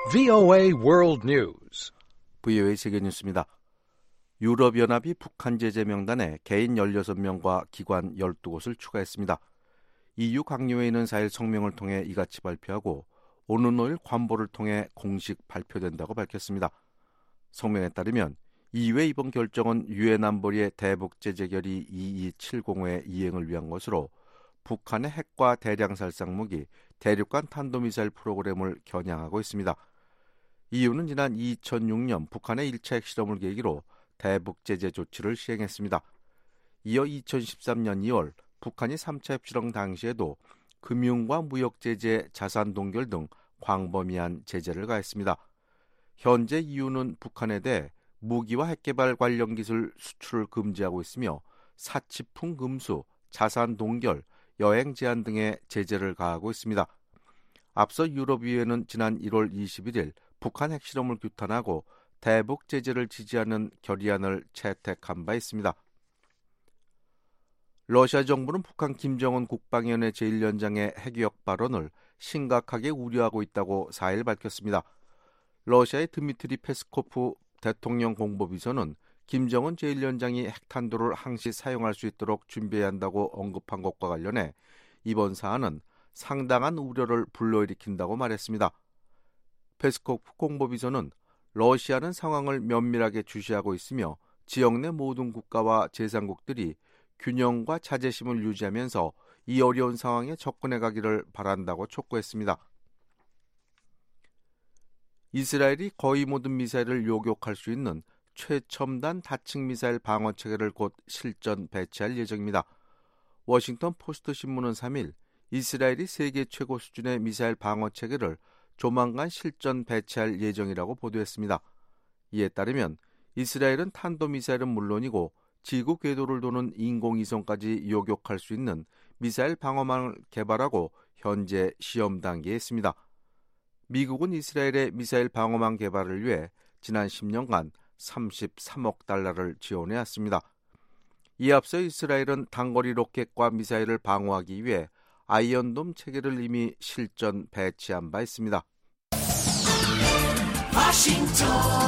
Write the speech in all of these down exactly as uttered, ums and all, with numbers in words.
브이오에이 World News. 브이오에이 세계 뉴스입니다. 유럽연합이 북한 제재 명단에 개인 열여섯 명과 기관 열두 곳을 추가했습니다. 이유 강요회의는 사 일 성명을 통해 이같이 발표하고 오는 오일 관보를 통해 공식 발표된다고 밝혔습니다. 성명에 따르면 이유의 이번 결정은 유엔 안보리의 대북 제재 결의 이이칠공의 이행을 위한 것으로 북한의 핵과 대량 살상 무기, 대륙간 탄도미사일 프로그램을 겨냥하고 있습니다. 이유는 지난 이천육 년 북한의 일 차 핵실험을 계기로 대북 제재 조치를 시행했습니다. 이어 이천십삼 년 이월 북한이 삼 차 핵실험 당시에도 금융과 무역 제재, 자산 동결 등 광범위한 제재를 가했습니다. 현재 이유는 북한에 대해 무기와 핵개발 관련 기술 수출을 금지하고 있으며 사치품 금수, 자산 동결, 여행 제한 등의 제재를 가하고 있습니다. 앞서 유럽의회는 지난 일월 이십일일 북한 핵실험을 규탄하고 대북 제재를 지지하는 결의안을 채택한 바 있습니다. 러시아 정부는 북한 김정은 국방위원회 제일 위원장의 핵위협 발언을 심각하게 우려하고 있다고 사 일 밝혔습니다. 러시아의 드미트리 페스코프 대통령 공보비서는 김정은 제일 위원장이 핵탄두를 항시 사용할 수 있도록 준비해야 한다고 언급한 것과 관련해 이번 사안은 상당한 우려를 불러일으킨다고 말했습니다. 페스코프 공보비서는 러시아는 상황을 면밀하게 주시하고 있으며 지역 내 모든 국가와 제삼국들이 균형과 자제심을 유지하면서 이 어려운 상황에 접근해 가기를 바란다고 촉구했습니다. 이스라엘이 거의 모든 미사일을 요격할 수 있는 최첨단 다층 미사일 방어 체계를 곧 실전 배치할 예정입니다. 워싱턴 포스트 신문은 삼 일 이스라엘이 세계 최고 수준의 미사일 방어 체계를 조만간 실전 배치할 예정이라고 보도했습니다. 이에 따르면 이스라엘은 탄도미사일은 물론이고 지구 궤도를 도는 인공위성까지 요격할 수 있는 미사일 방어망을 개발하고 현재 시험 단계에 있습니다. 미국은 이스라엘의 미사일 방어망 개발을 위해 지난 십 년간 삼십삼억 달러를 지원해왔습니다. 이에 앞서 이스라엘은 단거리 로켓과 미사일을 방어하기 위해 아이언돔 체계를 이미 실전 배치한 바 있습니다. 워싱턴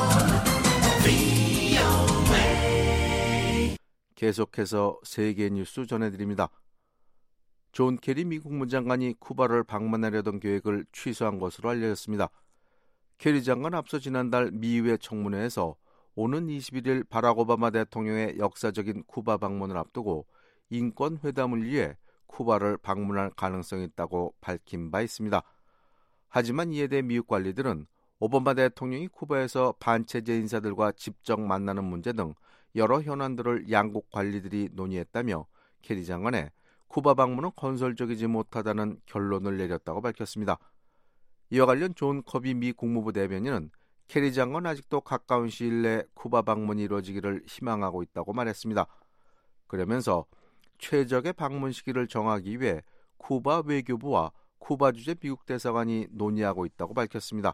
브이오에이 계속해서 세계 뉴스 전해드립니다. 존 케리 미국 국무장관이 쿠바를 방문하려던 계획을 취소한 것으로 알려졌습니다. 케리 장관 앞서 지난달 미의회 청문회에서 오는 이십일일 바락 오바마 대통령의 역사적인 쿠바 방문을 앞두고 인권 회담을 위해 쿠바를 방문할 가능성이 있다고 밝힌 바 있습니다. 하지만 이에 대해 미국 관리들은 오바마 대통령이 쿠바에서 반체제 인사들과 직접 만나는 문제 등 여러 현안들을 양국 관리들이 논의했다며 케리 장관의 쿠바 방문은 건설적이지 못하다는 결론을 내렸다고 밝혔습니다. 이와 관련 존 커비 미 국무부 대변인은 케리 장관 아직도 가까운 시일 내 쿠바 방문이 이루어지기를 희망하고 있다고 말했습니다. 그러면서 최적의 방문 시기를 정하기 위해 쿠바 외교부와 쿠바 주재 미국 대사관이 논의하고 있다고 밝혔습니다.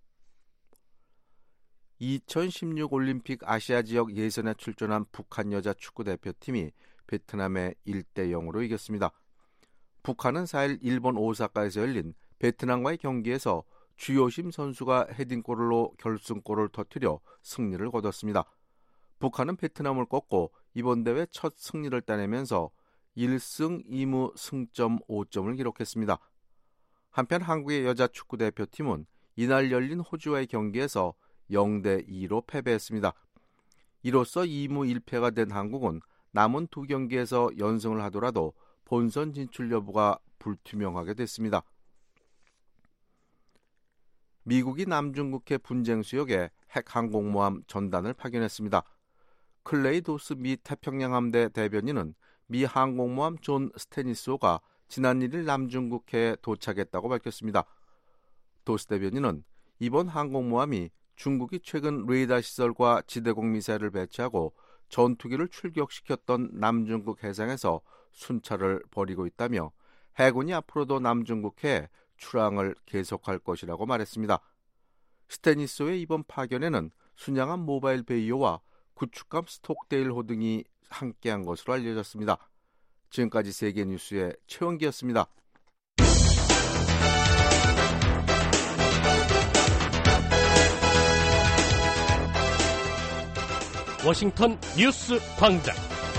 이천십육 올림픽 아시아 지역 예선에 출전한 북한 여자 축구 대표팀이 베트남에 일 대 영으로 이겼습니다. 북한은 사 일 일본 오사카에서 열린 베트남과의 경기에서 주요심 선수가 헤딩골로 결승골을 터뜨려 승리를 거뒀습니다. 북한은 베트남을 꺾고 이번 대회 첫 승리를 따내면서 일 승 이 무 승점 오 점을 기록했습니다. 한편 한국의 여자 축구 대표팀은 이날 열린 호주와의 경기에서 영 대 이로 패배했습니다. 이로써 이 무 일 패가 된 한국은 남은 두 경기에서 연승을 하더라도 본선 진출 여부가 불투명하게 됐습니다. 미국이 남중국해 분쟁 수역에 핵 항공모함 전단을 파견했습니다. 클레이 도스 미 태평양 함대 대변인은 미 항공모함 존 스테니스호가 지난 일 일 남중국해에 도착했다고 밝혔습니다. 도스 대변인은 이번 항공모함이 중국이 최근 레이더 시설과 지대공 미사일을 배치하고 전투기를 출격시켰던 남중국 해상에서 순찰을 벌이고 있다며 해군이 앞으로도 남중국해에 출항을 계속할 것이라고 말했습니다. 스테니스호의 이번 파견에는 순양함 모바일 베이오와 구축함 스톡데일호 등이 함께한 것으로 알려졌습니다. 지금까지 세계 뉴스의 최원기였습니다. 워싱턴 뉴스 광장.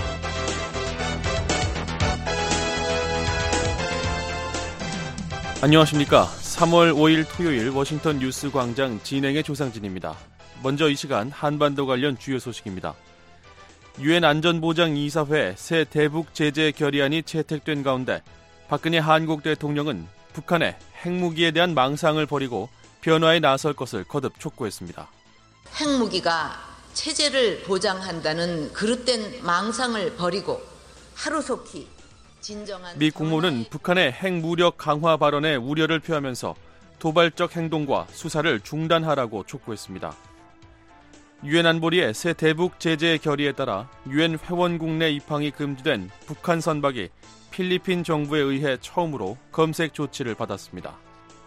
안녕하십니까. 삼월 오일 토요일 워싱턴 뉴스 광장 진행의 조상진입니다. 먼저 이 시간 한반도 관련 주요 소식입니다. 유엔 안전보장이사회 새 대북 제재 결의안이 채택된 가운데 박근혜 한국 대통령은 북한의 핵무기에 대한 망상을 버리고 변화에 나설 것을 거듭 촉구했습니다. 핵무기가 체제를 보장한다는 그릇된 망상을 버리고 하루속히 진정한 미 국무는 북한의 핵무력 강화 발언에 우려를 표하면서 도발적 행동과 수사를 중단하라고 촉구했습니다. 유엔 안보리의 새 대북 제재 결의에 따라 유엔 회원국 내 입항이 금지된 북한 선박이 필리핀 정부에 의해 처음으로 검색 조치를 받았습니다.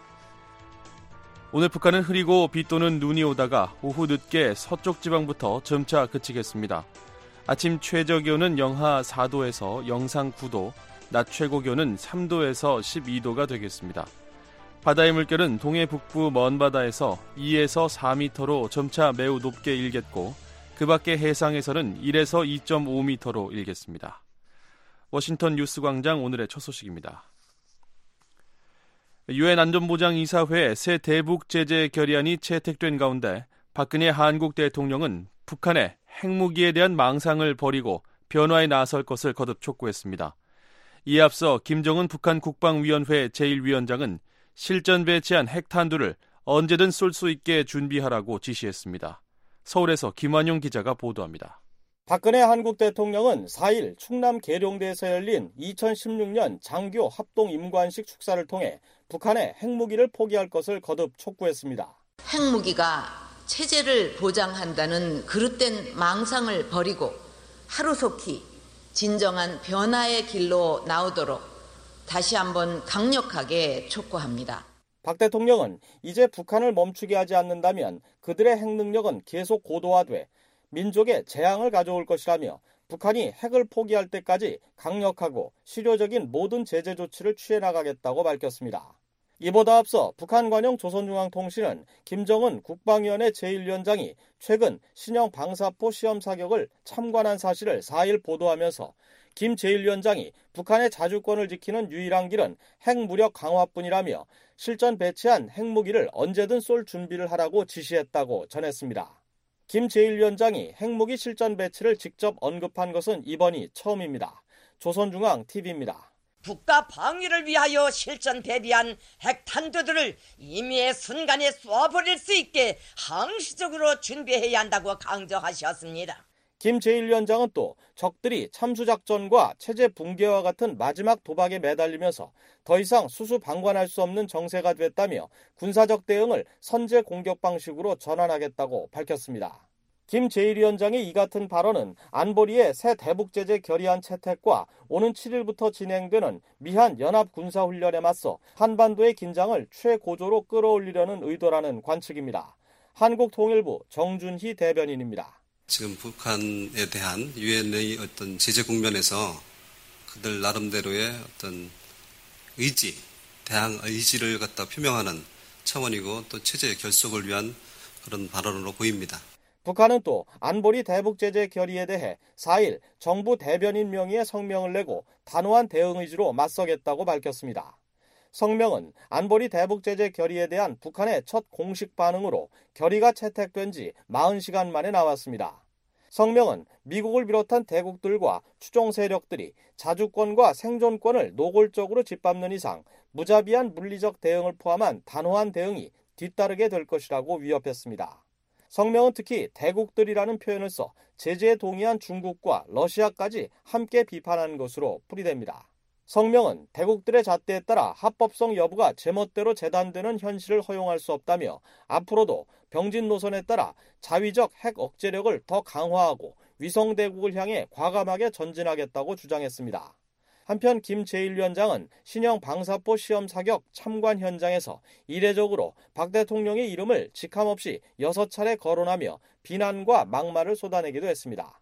오늘 북한은 흐리고 비 또는 눈이 오다가 오후 늦게 서쪽 지방부터 점차 그치겠습니다. 아침 최저기온은 영하 사도에서 영상 구도, 낮 최고기온은 삼도에서 십이도가 되겠습니다. 바다의 물결은 동해 북부 먼바다에서 이에서 사미터로 점차 매우 높게 일겠고 그 밖의 해상에서는 일에서 이점오 미터로 일겠습니다. 워싱턴 뉴스광장 오늘의 첫 소식입니다. 유엔 안전보장이사회 새 대북 제재 결의안이 채택된 가운데 박근혜 한국 대통령은 북한의 핵무기에 대한 망상을 버리고 변화에 나설 것을 거듭 촉구했습니다. 이에 앞서 김정은 북한 국방위원회 제일 위원장은 실전 배치한 핵탄두를 언제든 쏠 수 있게 준비하라고 지시했습니다. 서울에서 김완용 기자가 보도합니다. 박근혜 한국 대통령은 사일 충남 계룡대에서 열린 이천십육년 장교 합동 임관식 축사를 통해 북한의 핵무기를 포기할 것을 거듭 촉구했습니다. 핵무기가 체제를 보장한다는 그릇된 망상을 버리고 하루속히 진정한 변화의 길로 나오도록 다시 한번 강력하게 촉구합니다. 박 대통령은 이제 북한을 멈추게 하지 않는다면 그들의 핵능력은 계속 고도화돼 민족의 재앙을 가져올 것이라며 북한이 핵을 포기할 때까지 강력하고 실효적인 모든 제재 조치를 취해 나가겠다고 밝혔습니다. 이보다 앞서 북한 관영 조선중앙통신은 김정은 국방위원회 제일 위원장이 최근 신형 방사포 시험 사격을 참관한 사실을 사일 보도하면서 김 제일 위원장이 북한의 자주권을 지키는 유일한 길은 핵무력 강화뿐이라며 실전 배치한 핵무기를 언제든 쏠 준비를 하라고 지시했다고 전했습니다. 김 제일 위원장이 핵무기 실전 배치를 직접 언급한 것은 이번이 처음입니다. 조선중앙티비입니다. 국가 방위를 위하여 실전 대비한 핵탄두들을 임의의 순간에 쏘아버릴 수 있게 항시적으로 준비해야 한다고 강조하셨습니다. 김 제일 위원장은 또 적들이 참수작전과 체제 붕괴와 같은 마지막 도박에 매달리면서 더 이상 수수방관할 수 없는 정세가 됐다며 군사적 대응을 선제 공격 방식으로 전환하겠다고 밝혔습니다. 김 제일 위원장의 이 같은 발언은 안보리의 새 대북제재 결의안 채택과 오는 칠일부터 진행되는 미한 연합군사훈련에 맞서 한반도의 긴장을 최고조로 끌어올리려는 의도라는 관측입니다. 한국통일부 정준희 대변인입니다. 지금 북한에 대한 유엔의 어떤 제재 국면에서 그들 나름대로의 어떤 의지, 대항 의지를 갖다 표명하는 차원이고 또 체제 결속을 위한 그런 발언으로 보입니다. 북한은 또 안보리 대북제재 결의에 대해 사일 정부 대변인 명의의 성명을 내고 단호한 대응 의지로 맞서겠다고 밝혔습니다. 성명은 안보리 대북제재 결의에 대한 북한의 첫 공식 반응으로 결의가 채택된 지 사십 시간 만에 나왔습니다. 성명은 미국을 비롯한 대국들과 추종 세력들이 자주권과 생존권을 노골적으로 짓밟는 이상 무자비한 물리적 대응을 포함한 단호한 대응이 뒤따르게 될 것이라고 위협했습니다. 성명은 특히 대국들이라는 표현을 써 제재에 동의한 중국과 러시아까지 함께 비판한 것으로 풀이됩니다. 성명은 대국들의 잣대에 따라 합법성 여부가 제멋대로 재단되는 현실을 허용할 수 없다며 앞으로도 병진 노선에 따라 자위적 핵 억제력을 더 강화하고 위성대국을 향해 과감하게 전진하겠다고 주장했습니다. 한편 김 제일 위원장은 신형 방사포 시험 사격 참관 현장에서 이례적으로 박 대통령의 이름을 직함없이 여섯 차례 거론하며 비난과 막말을 쏟아내기도 했습니다.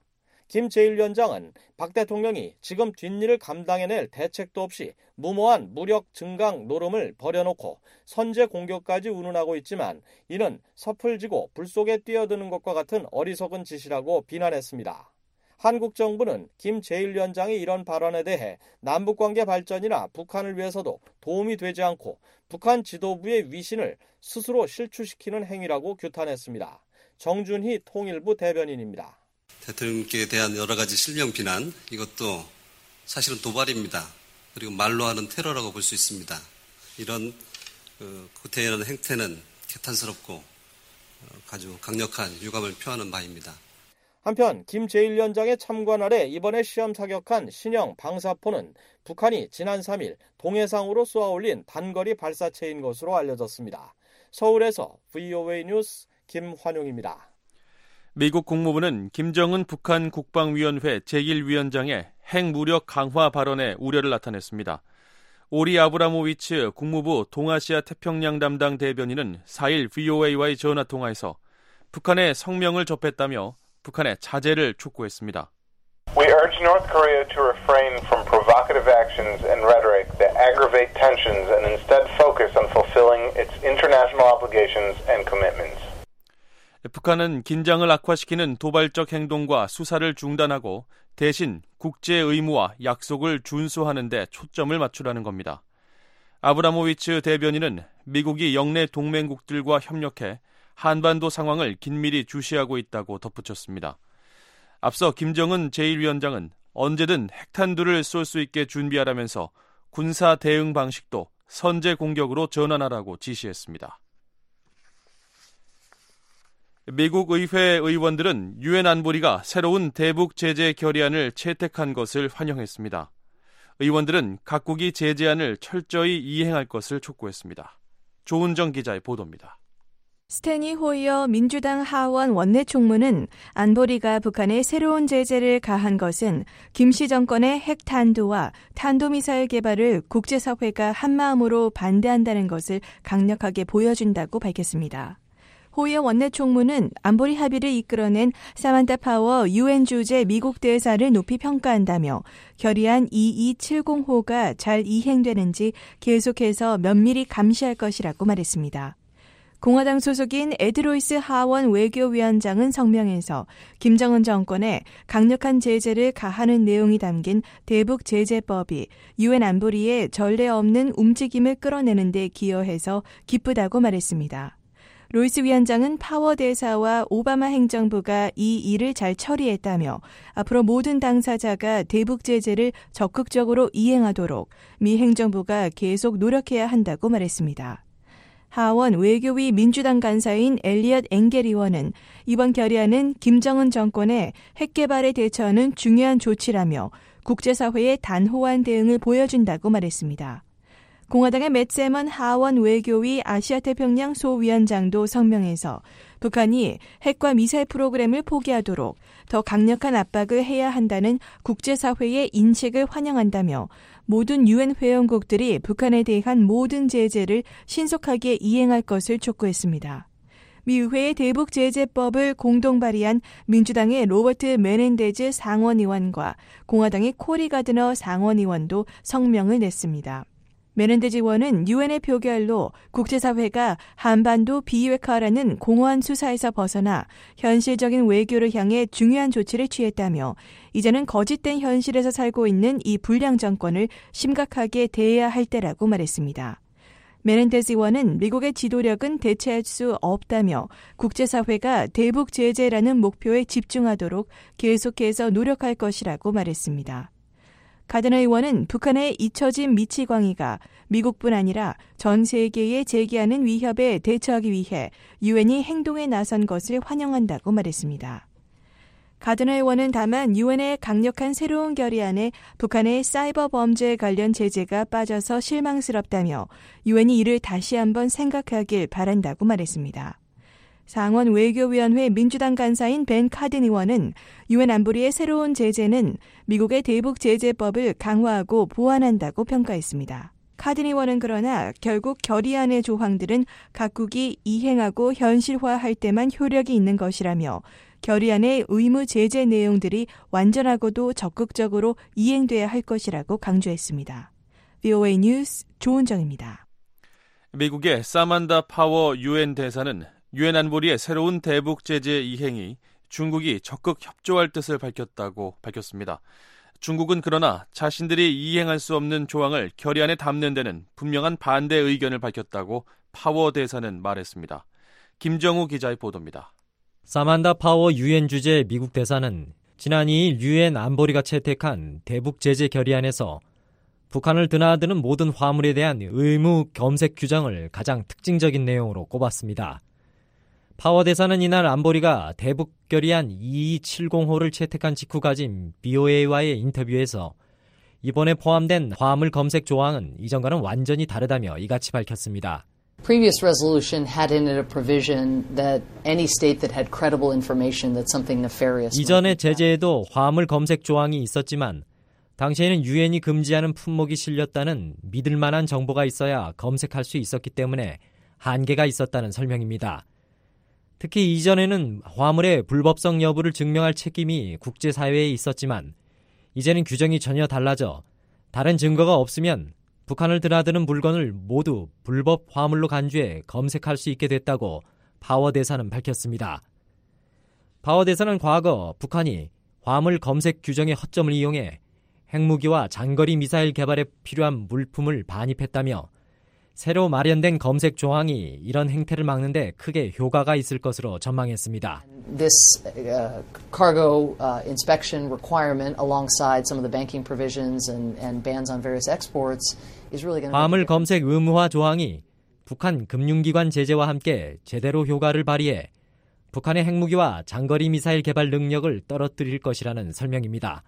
김 제일 위원장은 박 대통령이 지금 뒷일을 감당해낼 대책도 없이 무모한 무력 증강 노름을 벌여놓고 선제 공격까지 운운하고 있지만 이는 섣을 지고 불 속에 뛰어드는 것과 같은 어리석은 짓이라고 비난했습니다. 한국 정부는 김 제일 위원장의 이런 발언에 대해 남북관계 발전이나 북한을 위해서도 도움이 되지 않고 북한 지도부의 위신을 스스로 실추시키는 행위라고 규탄했습니다. 정준희 통일부 대변인입니다. 대통령께 대한 여러 가지 실명 비난, 이것도 사실은 도발입니다. 그리고 말로 하는 테러라고 볼 수 있습니다. 이런 그 구태의라는 행태는 개탄스럽고 아주 강력한 유감을 표하는 바입니다. 한편 김 제일 위원장의 참관 아래 이번에 시험 사격한 신형 방사포는 북한이 지난 삼 일 동해상으로 쏘아올린 단거리 발사체인 것으로 알려졌습니다. 서울에서 브이오에이 뉴스 김환용입니다. 미국 국무부는 김정은 북한 국방위원회 제일 위원장의 핵무력 강화 발언에 우려를 나타냈습니다. 오리 아브라모비츠 국무부 동아시아 태평양 담당 대변인은 사 일 브이오에이와의 전화통화에서 북한의 성명을 접했다며 북한의 자제를 촉구했습니다. We urge North Korea to refrain from provocative actions and rhetoric that aggravate tensions and instead focus on fulfilling its international obligations and commitments. 북한은 긴장을 악화시키는 도발적 행동과 수사를 중단하고 대신 국제 의무와 약속을 준수하는 데 초점을 맞추라는 겁니다. 아브라모비츠 대변인은 미국이 영내 동맹국들과 협력해 한반도 상황을 긴밀히 주시하고 있다고 덧붙였습니다. 앞서 김정은 제일 위원장은 언제든 핵탄두를 쏠 수 있게 준비하라면서 군사 대응 방식도 선제 공격으로 전환하라고 지시했습니다. 미국 의회 의원들은 유엔 안보리가 새로운 대북 제재 결의안을 채택한 것을 환영했습니다. 의원들은 각국이 제재안을 철저히 이행할 것을 촉구했습니다. 조은정 기자의 보도입니다. 스테니 호이어 민주당 하원 원내총무는 안보리가 북한에 새로운 제재를 가한 것은 김씨 정권의 핵탄두와 탄도미사일 개발을 국제사회가 한마음으로 반대한다는 것을 강력하게 보여준다고 밝혔습니다. 호이어 원내총무는 안보리 합의를 이끌어낸 사만타 파워 유엔 주재 미국 대사를 높이 평가한다며 결의안 이이칠공호가 잘 이행되는지 계속해서 면밀히 감시할 것이라고 말했습니다. 공화당 소속인 에드 로이스 하원 외교위원장은 성명에서 김정은 정권에 강력한 제재를 가하는 내용이 담긴 대북제재법이 유엔 안보리의 전례 없는 움직임을 끌어내는 데 기여해서 기쁘다고 말했습니다. 로이스 위원장은 파워 대사와 오바마 행정부가 이 일을 잘 처리했다며 앞으로 모든 당사자가 대북 제재를 적극적으로 이행하도록 미 행정부가 계속 노력해야 한다고 말했습니다. 하원 외교위 민주당 간사인 엘리엇 엥겔 의원은 이번 결의안은 김정은 정권의 핵 개발에 대처하는 중요한 조치라며 국제사회의 단호한 대응을 보여준다고 말했습니다. 공화당의 맷 세먼 하원 외교위 아시아태평양 소위원장도 성명에서 북한이 핵과 미사일 프로그램을 포기하도록 더 강력한 압박을 해야 한다는 국제사회의 인식을 환영한다며 모든 유엔 회원국들이 북한에 대한 모든 제재를 신속하게 이행할 것을 촉구했습니다. 미 의회의 대북제재법을 공동 발의한 민주당의 로버트 메넨데즈 상원의원과 공화당의 코리 가드너 상원의원도 성명을 냈습니다. 메넨데즈 의원은 유엔의 표결로 국제사회가 한반도 비핵화라는 공허한 수사에서 벗어나 현실적인 외교를 향해 중요한 조치를 취했다며 이제는 거짓된 현실에서 살고 있는 이 불량 정권을 심각하게 대해야 할 때라고 말했습니다. 메넨데즈 의원은 미국의 지도력은 대체할 수 없다며 국제사회가 대북 제재라는 목표에 집중하도록 계속해서 노력할 것이라고 말했습니다. 가드너 의원은 북한의 잊혀진 미치광이가 미국뿐 아니라 전 세계에 제기하는 위협에 대처하기 위해 유엔이 행동에 나선 것을 환영한다고 말했습니다. 가드너 의원은 다만 유엔의 강력한 새로운 결의안에 북한의 사이버 범죄 관련 제재가 빠져서 실망스럽다며 유엔이 이를 다시 한번 생각하길 바란다고 말했습니다. 상원 외교위원회 민주당 간사인 벤 카든 의원은 유엔 안보리의 새로운 제재는 미국의 대북제재법을 강화하고 보완한다고 평가했습니다. 카든 의원은 그러나 결국 결의안의 조항들은 각국이 이행하고 현실화할 때만 효력이 있는 것이라며 결의안의 의무 제재 내용들이 완전하고도 적극적으로 이행돼야 할 것이라고 강조했습니다. 브이오에이 뉴스 조은정입니다. 미국의 사만다 파워 유엔 대사는 유엔 안보리의 새로운 대북 제재 이행이 중국이 적극 협조할 뜻을 밝혔다고 밝혔습니다. 중국은 그러나 자신들이 이행할 수 없는 조항을 결의안에 담는 데는 분명한 반대 의견을 밝혔다고 파워 대사는 말했습니다. 김정우 기자의 보도입니다. 사만다 파워 유엔 주재 미국 대사는 지난 이 일 유엔 안보리가 채택한 대북 제재 결의안에서 북한을 드나드는 모든 화물에 대한 의무 검색 규정을 가장 특징적인 내용으로 꼽았습니다. 파워 대사는 이날 안보리가 대북 결의안 이이칠공호를 채택한 직후 가진 브이오에이와의 인터뷰에서 이번에 포함된 화물 검색 조항은 이전과는 완전히 다르다며 이같이 밝혔습니다. Previous resolution had in it a provision that any state that had credible information that something nefarious. 이전의 제재에도 화물 검색 조항이 있었지만 당시에는 유엔이 금지하는 품목이 실렸다는 믿을 만한 정보가 있어야 검색할 수 있었기 때문에 한계가 있었다는 설명입니다. 특히 이전에는 화물의 불법성 여부를 증명할 책임이 국제사회에 있었지만 이제는 규정이 전혀 달라져 다른 증거가 없으면 북한을 드나드는 물건을 모두 불법 화물로 간주해 검색할 수 있게 됐다고 파워 대사는 밝혔습니다. 파워 대사는 과거 북한이 화물 검색 규정의 허점을 이용해 핵무기와 장거리 미사일 개발에 필요한 물품을 반입했다며 새로 마련된 검색 조항이 이런 행태를 막는 데 크게 효과가 있을 것으로 전망했습니다. This uh, cargo uh, inspection requirement alongside some of the banking provisions and, and bans on various exports is really going to 화물 검색 의무화 조항이 북한 금융기관 제재와 함께 제대로 효과를 발휘해 북한의 핵무기와 장거리 미사일 개발 능력을 떨어뜨릴 것이라는 설명입니다.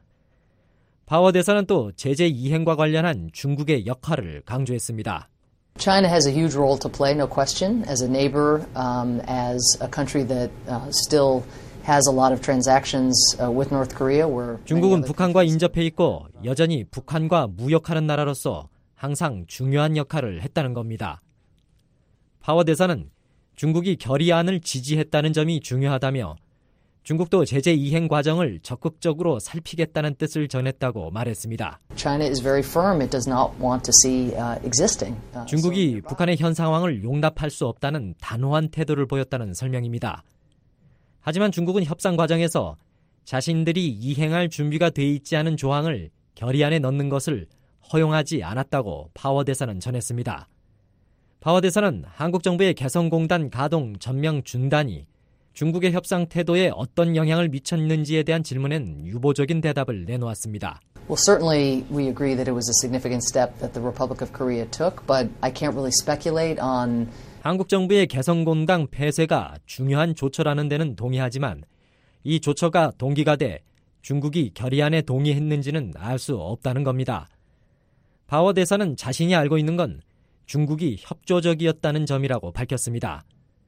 파워 대사는 또 제재 이행과 관련한 중국의 역할을 강조했습니다. China has a huge role to play, no question, as a neighbor, um, as a country that uh, still has a lot of transactions uh, with North Korea. Where 중국은 북한과 인접해 있고 여전히 북한과 무역하는 나라로서 항상 중요한 역할을 했다는 겁니다. 파워 대사는 중국이 결의안을 지지했다는 점이 중요하다며 중국도 제재 이행 과정을 적극적으로 살피겠다는 뜻을 전했다고 말했습니다. China is very firm. It does not want to see uh, existing. Uh, 중국이 북한의 현 상황을 용납할 수 없다는 단호한 태도를 보였다는 설명입니다. 하지만 중국은 협상 과정에서 자신들이 이행할 준비가 돼 있지 않은 조항을 결의안에 넣는 것을 허용하지 않았다고 파워 대사는 전했습니다. 파워 대사는 한국 정부의 개성공단 가동 전면 중단이 중국의 협상 태도에 어떤 영향을 미쳤는지에 대한 질문엔 유보적인 대답을 내놓았습니다. Well, certainly we agree that it was a significant step that the Republic of Korea took, but I can't really speculate on. 한국 정부의 개성공단 폐쇄가 중요한 조처라는 데는 동의하지만 이 조처가 동기가 돼 중국이 결의안에 동의했는지는 알 수 없다는 겁니다. 파워 대사는 자신이 알고 있는 건 중국이 협조적이었다는 점이라고 밝혔습니다.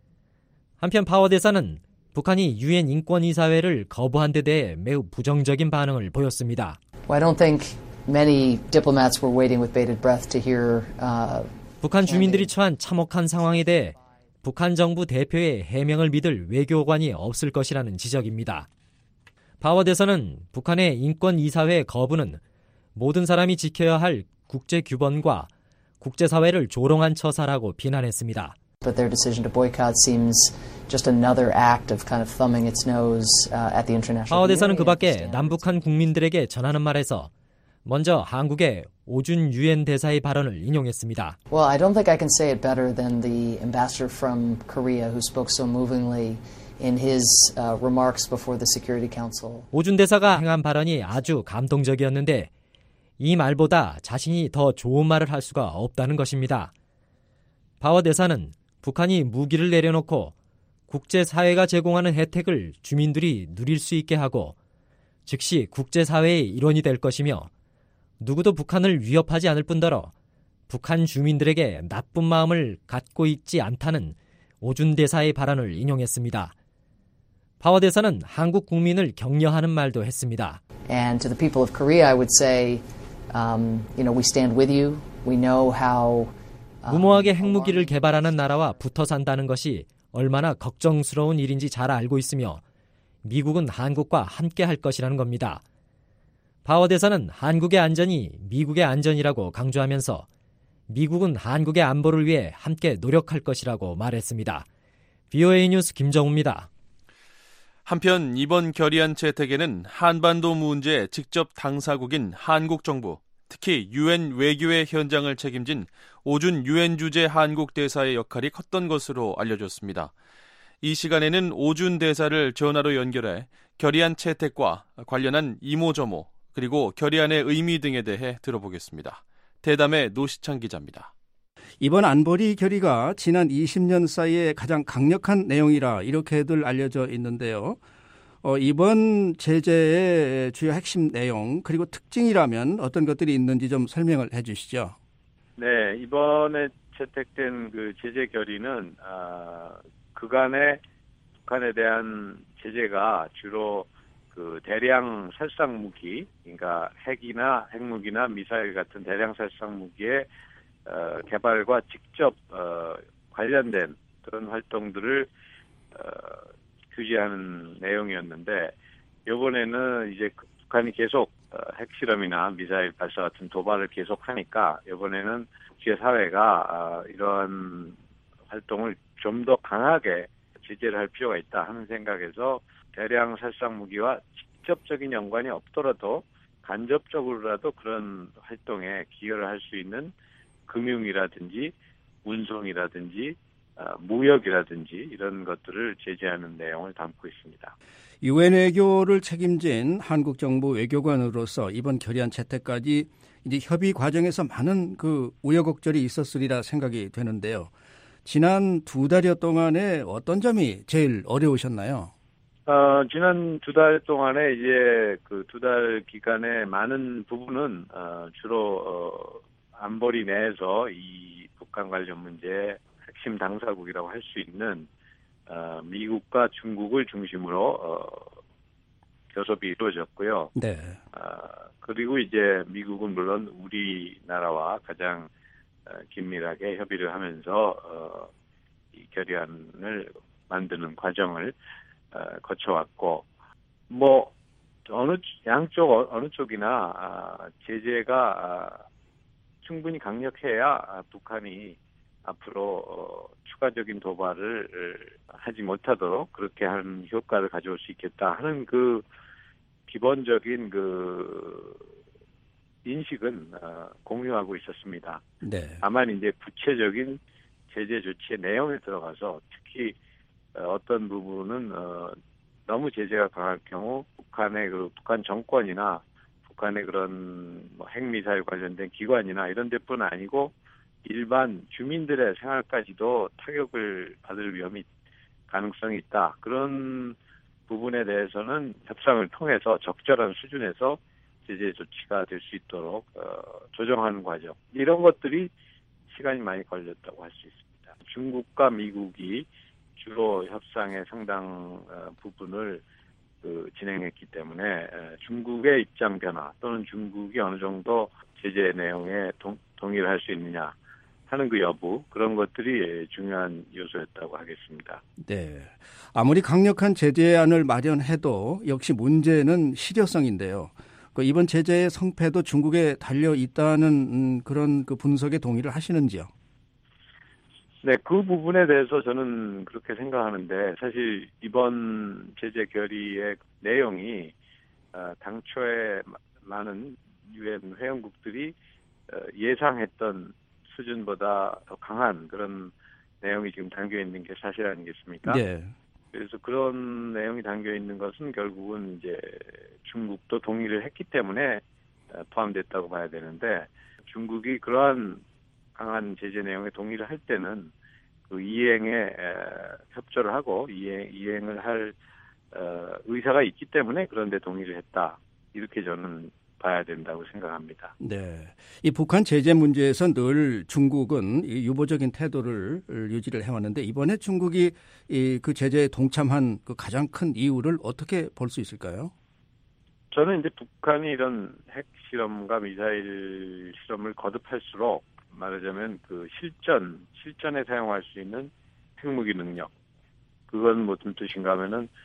한편 파워 대사는 북한이 유엔 인권이사회를 거부한 데 대해 매우 부정적인 반응을 보였습니다. Well, I don't think many diplomats were waiting with bated breath to hear. Uh, 북한 주민들이 처한 참혹한 상황에 대해 북한 정부 대표의 해명을 믿을 외교관이 없을 것이라는 지적입니다. 파워 대사는 북한의 인권이사회 거부는 모든 사람이 지켜야 할 국제 규범과 국제사회를 조롱한 처사라고 비난했습니다. But their decision to boycott seems just another act of kind of thumbing its nose uh, at the international. 파워 대사는 그 밖에 남북한 국민들에게 전하는 말에서 먼저 한국의 오준 유엔 대사의 발언을 인용했습니다. Well, I don't think I can say it better than the ambassador from Korea who spoke so movingly in his uh, remarks before the Security Council. 오준 대사가 행한 발언이 아주 감동적이었는데 이 말보다 자신이 더 좋은 말을 할 수가 없다는 것입니다. 파워 대사는 북한이 무기를 내려놓고 국제사회가 제공하는 혜택을 주민들이 누릴 수 있게 하고 즉시 국제사회의 일원이 될 것이며 누구도 북한을 위협하지 않을 뿐더러 북한 주민들에게 나쁜 마음을 갖고 있지 않다는 오준 대사의 발언을 인용했습니다. 파워 대사는 한국 국민을 격려하는 말도 했습니다. And to the people of Korea, I would say, um, you know, we stand with you. We know how. 무모하게 핵무기를 개발하는 나라와 붙어 산다는 것이 얼마나 걱정스러운 일인지 잘 알고 있으며 미국은 한국과 함께 할 것이라는 겁니다. 파워 대사는 한국의 안전이 미국의 안전이라고 강조하면서 미국은 한국의 안보를 위해 함께 노력할 것이라고 말했습니다. 브이오에이 뉴스 김정우입니다. 한편 이번 결의안 채택에는 한반도 문제의 직접 당사국인 한국 정부, 특히 유엔 외교의 현장을 책임진 오준 유엔 주재 한국 대사의 역할이 컸던 것으로 알려졌습니다. 이 시간에는 오준 대사를 전화로 연결해 결의안 채택과 관련한 이모저모 그리고 결의안의 의미 등에 대해 들어보겠습니다. 대담의 노시창 기자입니다. 이번 안보리 결의가 지난 이십 년 사이에 가장 강력한 내용이라 이렇게들 알려져 있는데요. 어, 이번 제재의 주요 핵심 내용 그리고 특징이라면 어떤 것들이 있는지 좀 설명을 해 주시죠. 네, 이번에 채택된 그 제재 결의는 아, 그간의 북한에 대한 제재가 주로 그 대량 살상 무기, 그러니까 핵이나 핵무기나 미사일 같은 대량 살상 무기의 어, 개발과 직접 어, 관련된 그런 활동들을 어, 규제하는 내용이었는데 이번에는 이제 북한이 계속 어, 핵실험이나 미사일 발사 같은 도발을 계속하니까 이번에는 국제사회가 어, 이러한 활동을 좀 더 강하게 제재를 할 필요가 있다 하는 생각에서 대량 살상 무기와 직접적인 연관이 없더라도 간접적으로라도 그런 활동에 기여를 할 수 있는 금융이라든지 운송이라든지 무역이라든지 이런 것들을 제재하는 내용을 담고 있습니다. 유엔 외교를 책임진 한국 정부 외교관으로서 이번 결의안 채택까지 이제 협의 과정에서 많은 그 우여곡절이 있었으리라 생각이 되는데요. 지난 두 달여 동안에 어떤 점이 제일 어려우셨나요? 어, 지난 두 달 동안에 이제 그 두 달 기간에 많은 부분은 어, 주로 어, 안보리 내에서 이 북한 관련 문제의 핵심 당사국이라고 할 수 있는 어, 미국과 중국을 중심으로 어, 교섭이 이루어졌고요. 네. 어, 그리고 이제 미국은 물론 우리나라와 가장 어, 긴밀하게 협의를 하면서 어, 이 결의안을 만드는 과정을 어, 거쳐왔고, 뭐 어느 양쪽 어느 쪽이나 아, 제재가 아, 충분히 강력해야 아, 북한이 앞으로 어, 추가적인 도발을 하지 못하도록 그렇게 하는 효과를 가져올 수 있겠다 하는 그 기본적인 그 인식은 어, 공유하고 있었습니다. 네. 다만 이제 구체적인 제재 조치의 내용에 들어가서 특히 어, 어떤 부분은 어, 너무 제재가 강할 경우 북한의 그 북한 정권이나 북한의 그런 뭐 핵미사일 관련된 기관이나 이런 데뿐 아니고 일반 주민들의 생활까지도 타격을 받을 위험이 가능성이 있다. 그런 부분에 대해서는 협상을 통해서 적절한 수준에서 제재 조치가 될 수 있도록 어, 조정하는 과정. 이런 것들이 시간이 많이 걸렸다고 할 수 있습니다. 중국과 미국이 주로 협상의 상당 어, 부분을 그, 진행했기 때문에 에, 중국의 입장 변화 또는 중국이 어느 정도 제재 내용에 동, 동의를 할 수 있느냐 하는 그 여부, 그런 것들이 중요한 요소였다고 하겠습니다. 네. 아무리 강력한 제재안을 마련해도 역시 문제는 실효성인데요. 그 이번 제재의 성패도 중국에 달려 있다는 음, 그런 그 분석에 동의를 하시는지요? 네, 그 부분에 대해서 저는 그렇게 생각하는데, 사실 이번 제재 결의의 내용이 어, 당초에 많은 유엔 회원국들이 어, 예상했던 수준보다 더 강한 그런 내용이 지금 담겨 있는 게 사실 아니겠습니까? 네. 그래서 그런 내용이 담겨 있는 것은 결국은 이제 중국도 동의를 했기 때문에 포함됐다고 봐야 되는데, 중국이 그러한 강한 제재 내용에 동의를 할 때는 그 이행에 협조를 하고 이행, 이행을 할 어, 의사가 있기 때문에 그런데 동의를 했다. 이렇게 저는 봐야 된다고 생각합니다. 네, 이 북한 제재 문제에서 늘 중국은 이 유보적인 태도를 유지를 해왔는데 이번에 중국이 이 그 제재에 동참한 그 가장 큰 이유를 어떻게 볼 수 있을까요? 저는 이제 북한이 이런 핵 실험과 미사일 실험을 거듭할수록 말하자면 그 실전, 실전에 사용할 수 있는 핵무기 능력, 그건 무슨 뜻인가 하면은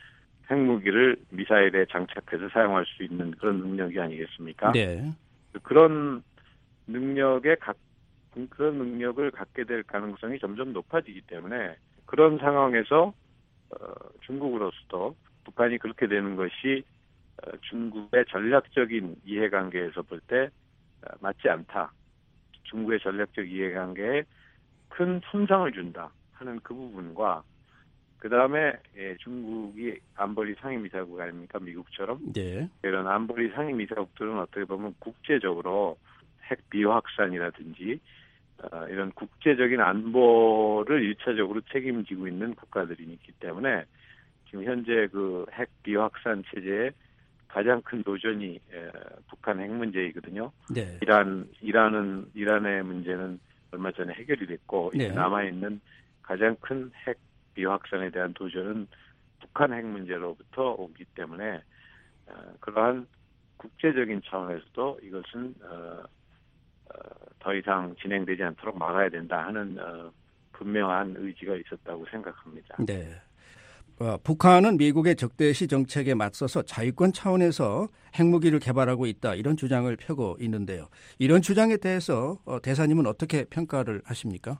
핵무기를 미사일에 장착해서 사용할 수 있는 그런 능력이 아니겠습니까? 네. 그런 능력에 각, 그런 능력을 갖게 될 가능성이 점점 높아지기 때문에 그런 상황에서 어, 중국으로서도 북한이 그렇게 되는 것이 어, 중국의 전략적인 이해관계에서 볼 때 어, 맞지 않다. 중국의 전략적 이해관계에 큰 손상을 준다 하는 그 부분과 그 다음에 예, 중국이 안보리 상임이사국 아닙니까? 미국처럼. 네. 이런 안보리 상임이사국들은 어떻게 보면 국제적으로 핵 비확산이라든지 어, 이런 국제적인 안보를 일차적으로 책임지고 있는 국가들이 있기 때문에 지금 현재 그 핵 비확산 체제의 가장 큰 도전이 에, 북한 핵 문제이거든요. 네. 이란 이란은 이란의 문제는 얼마 전에 해결이 됐고 네. 이제 남아 있는 가장 큰 핵 비확산에 대한 도전은 북한 핵 문제로부터 오기 때문에 어, 그러한 국제적인 차원에서도 이것은 어, 어, 더 이상 진행되지 않도록 막아야 된다 하는 어, 분명한 의지가 있었다고 생각합니다. 네. 어, 북한은 미국의 적대시 정책에 맞서서 자위권 차원에서 핵무기를 개발하고 있다 이런 주장을 펴고 있는데요. 이런 주장에 대해서 어, 대사님은 어떻게 평가를 하십니까?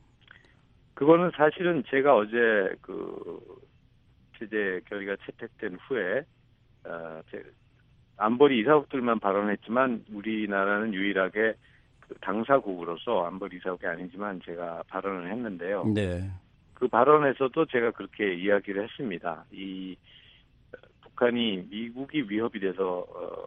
그거는 사실은 제가 어제 그 제재 결의가 채택된 후에 어, 제, 안보리 이사국들만 발언했지만 우리나라는 유일하게 그 당사국으로서 안보리 이사국이 아니지만 제가 발언을 했는데요. 네. 그 발언에서도 제가 그렇게 이야기를 했습니다. 이 북한이 미국이 위협이 돼서 어,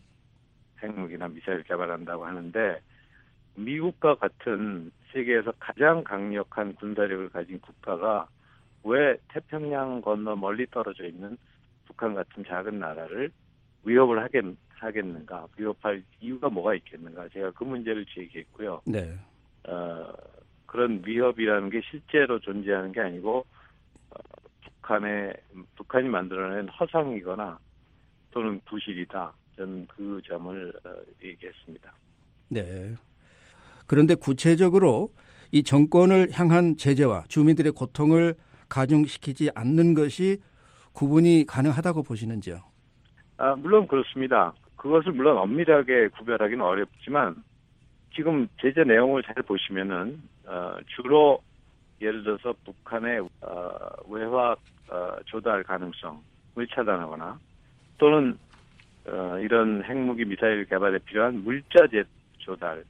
핵무기나 미사일 개발한다고 하는데 미국과 같은 세계에서 가장 강력한 군사력을 가진 국가가 왜 태평양 건너 멀리 떨어져 있는 북한 같은 작은 나라를 위협을 하겠, 하겠는가? 위협할 이유가 뭐가 있겠는가? 제가 그 문제를 제기했고요. 네. 어, 그런 위협이라는 게 실제로 존재하는 게 아니고 어, 북한의 북한이 만들어낸 허상이거나 또는 부실이다. 저는 그 점을 어, 얘기했습니다. 네. 그런데 구체적으로 이 정권을 향한 제재와 주민들의 고통을 가중시키지 않는 것이 구분이 가능하다고 보시는지요? 아, 물론 그렇습니다. 그것을 물론 엄밀하게 구별하기는 어렵지만 지금 제재 내용을 잘 보시면은 어, 주로 예를 들어서 북한의 어, 외화 어, 조달 가능성을 차단하거나 또는 어, 이런 핵무기 미사일 개발에 필요한 물자재 조달을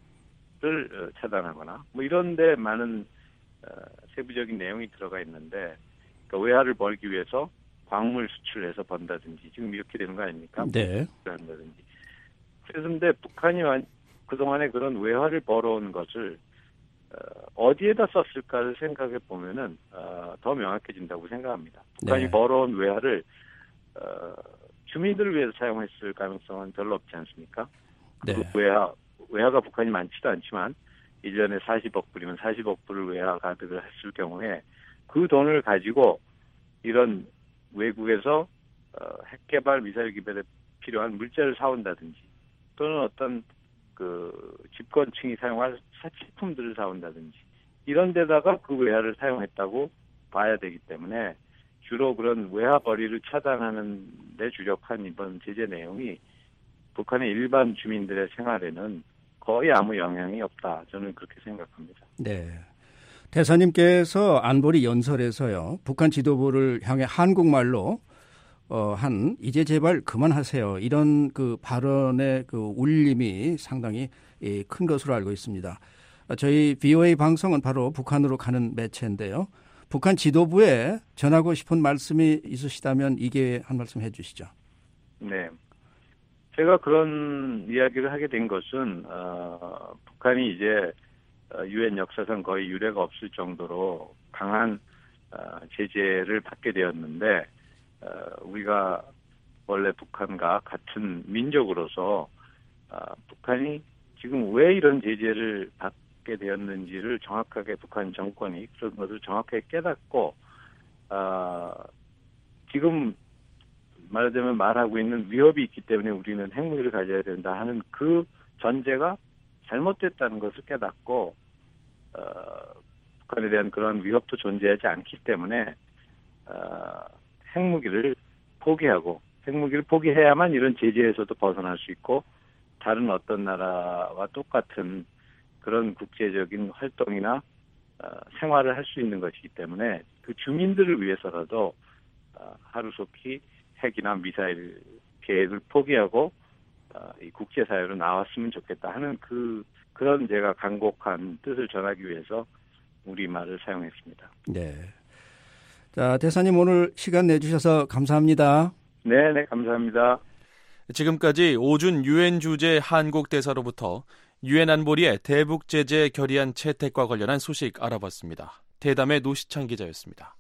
어, 차단하거나 뭐 이런데 많은 어, 세부적인 내용이 들어가 있는데 그러니까 외화를 벌기 위해서 광물 수출해서 번다든지 지금 이렇게 되는 거 아닙니까? 네. 한다든지. 그런데 북한이 그동안에 그런 외화를 벌어온 것을 어, 어디에다 썼을까를 생각해 보면은 어, 더 명확해진다고 생각합니다. 북한이 네. 벌어온 외화를 어, 주민들을 위해서 사용했을 가능성은 별로 없지 않습니까? 네. 그 외화, 외화가 북한이 많지도 않지만 일 년에 사십억 불이면 사십억 불을 외화 가득을 했을 경우에 그 돈을 가지고 이런 외국에서 어, 핵개발 미사일 개발에 필요한 물자를 사온다든지 또는 어떤 그 집권층이 사용할 사치품들을 사온다든지 이런 데다가 그 외화를 사용했다고 봐야 되기 때문에 주로 그런 외화 벌이를 차단하는 데 주력한 이번 제재 내용이 북한의 일반 주민들의 생활에는 거의 아무 영향이 없다. 저는 그렇게 생각합니다. 네. 대사님께서 안보리 연설에서요. 북한 지도부를 향해 한국말로 어, 한 이제 제발 그만하세요. 이런 그 발언의 그 울림이 상당히 예, 큰 것으로 알고 있습니다. 저희 브이오에이 방송은 바로 북한으로 가는 매체인데요. 북한 지도부에 전하고 싶은 말씀이 있으시다면 이 기회에 한 말씀 해 주시죠. 네. 제가 그런 이야기를 하게 된 것은 어, 북한이 이제 유엔 역사상 거의 유례가 없을 정도로 강한 어, 제재를 받게 되었는데 어, 우리가 원래 북한과 같은 민족으로서 어, 북한이 지금 왜 이런 제재를 받게 되었는지를 정확하게 북한 정권이 그런 것을 정확하게 깨닫고 어, 지금 말하자면 말하고 있는 위협이 있기 때문에 우리는 핵무기를 가져야 된다 하는 그 전제가 잘못됐다는 것을 깨닫고 어, 북한에 대한 그런 위협도 존재하지 않기 때문에 어, 핵무기를 포기하고 핵무기를 포기해야만 이런 제재에서도 벗어날 수 있고 다른 어떤 나라와 똑같은 그런 국제적인 활동이나 어, 생활을 할 수 있는 것이기 때문에 그 주민들을 위해서라도 어, 하루속히 핵이나 미사일 계획을 포기하고 어, 이 국제사회로 나왔으면 좋겠다 하는 그 그런 제가 간곡한 뜻을 전하기 위해서 우리말을 사용했습니다. 네. 자, 대사님 오늘 시간 내주셔서 감사합니다. 네, 네, 감사합니다. 지금까지 오준 유엔 주재 한국 대사로부터 유엔 안보리의 대북 제재 결의안 채택과 관련한 소식 알아봤습니다. 대담의 노시창 기자였습니다.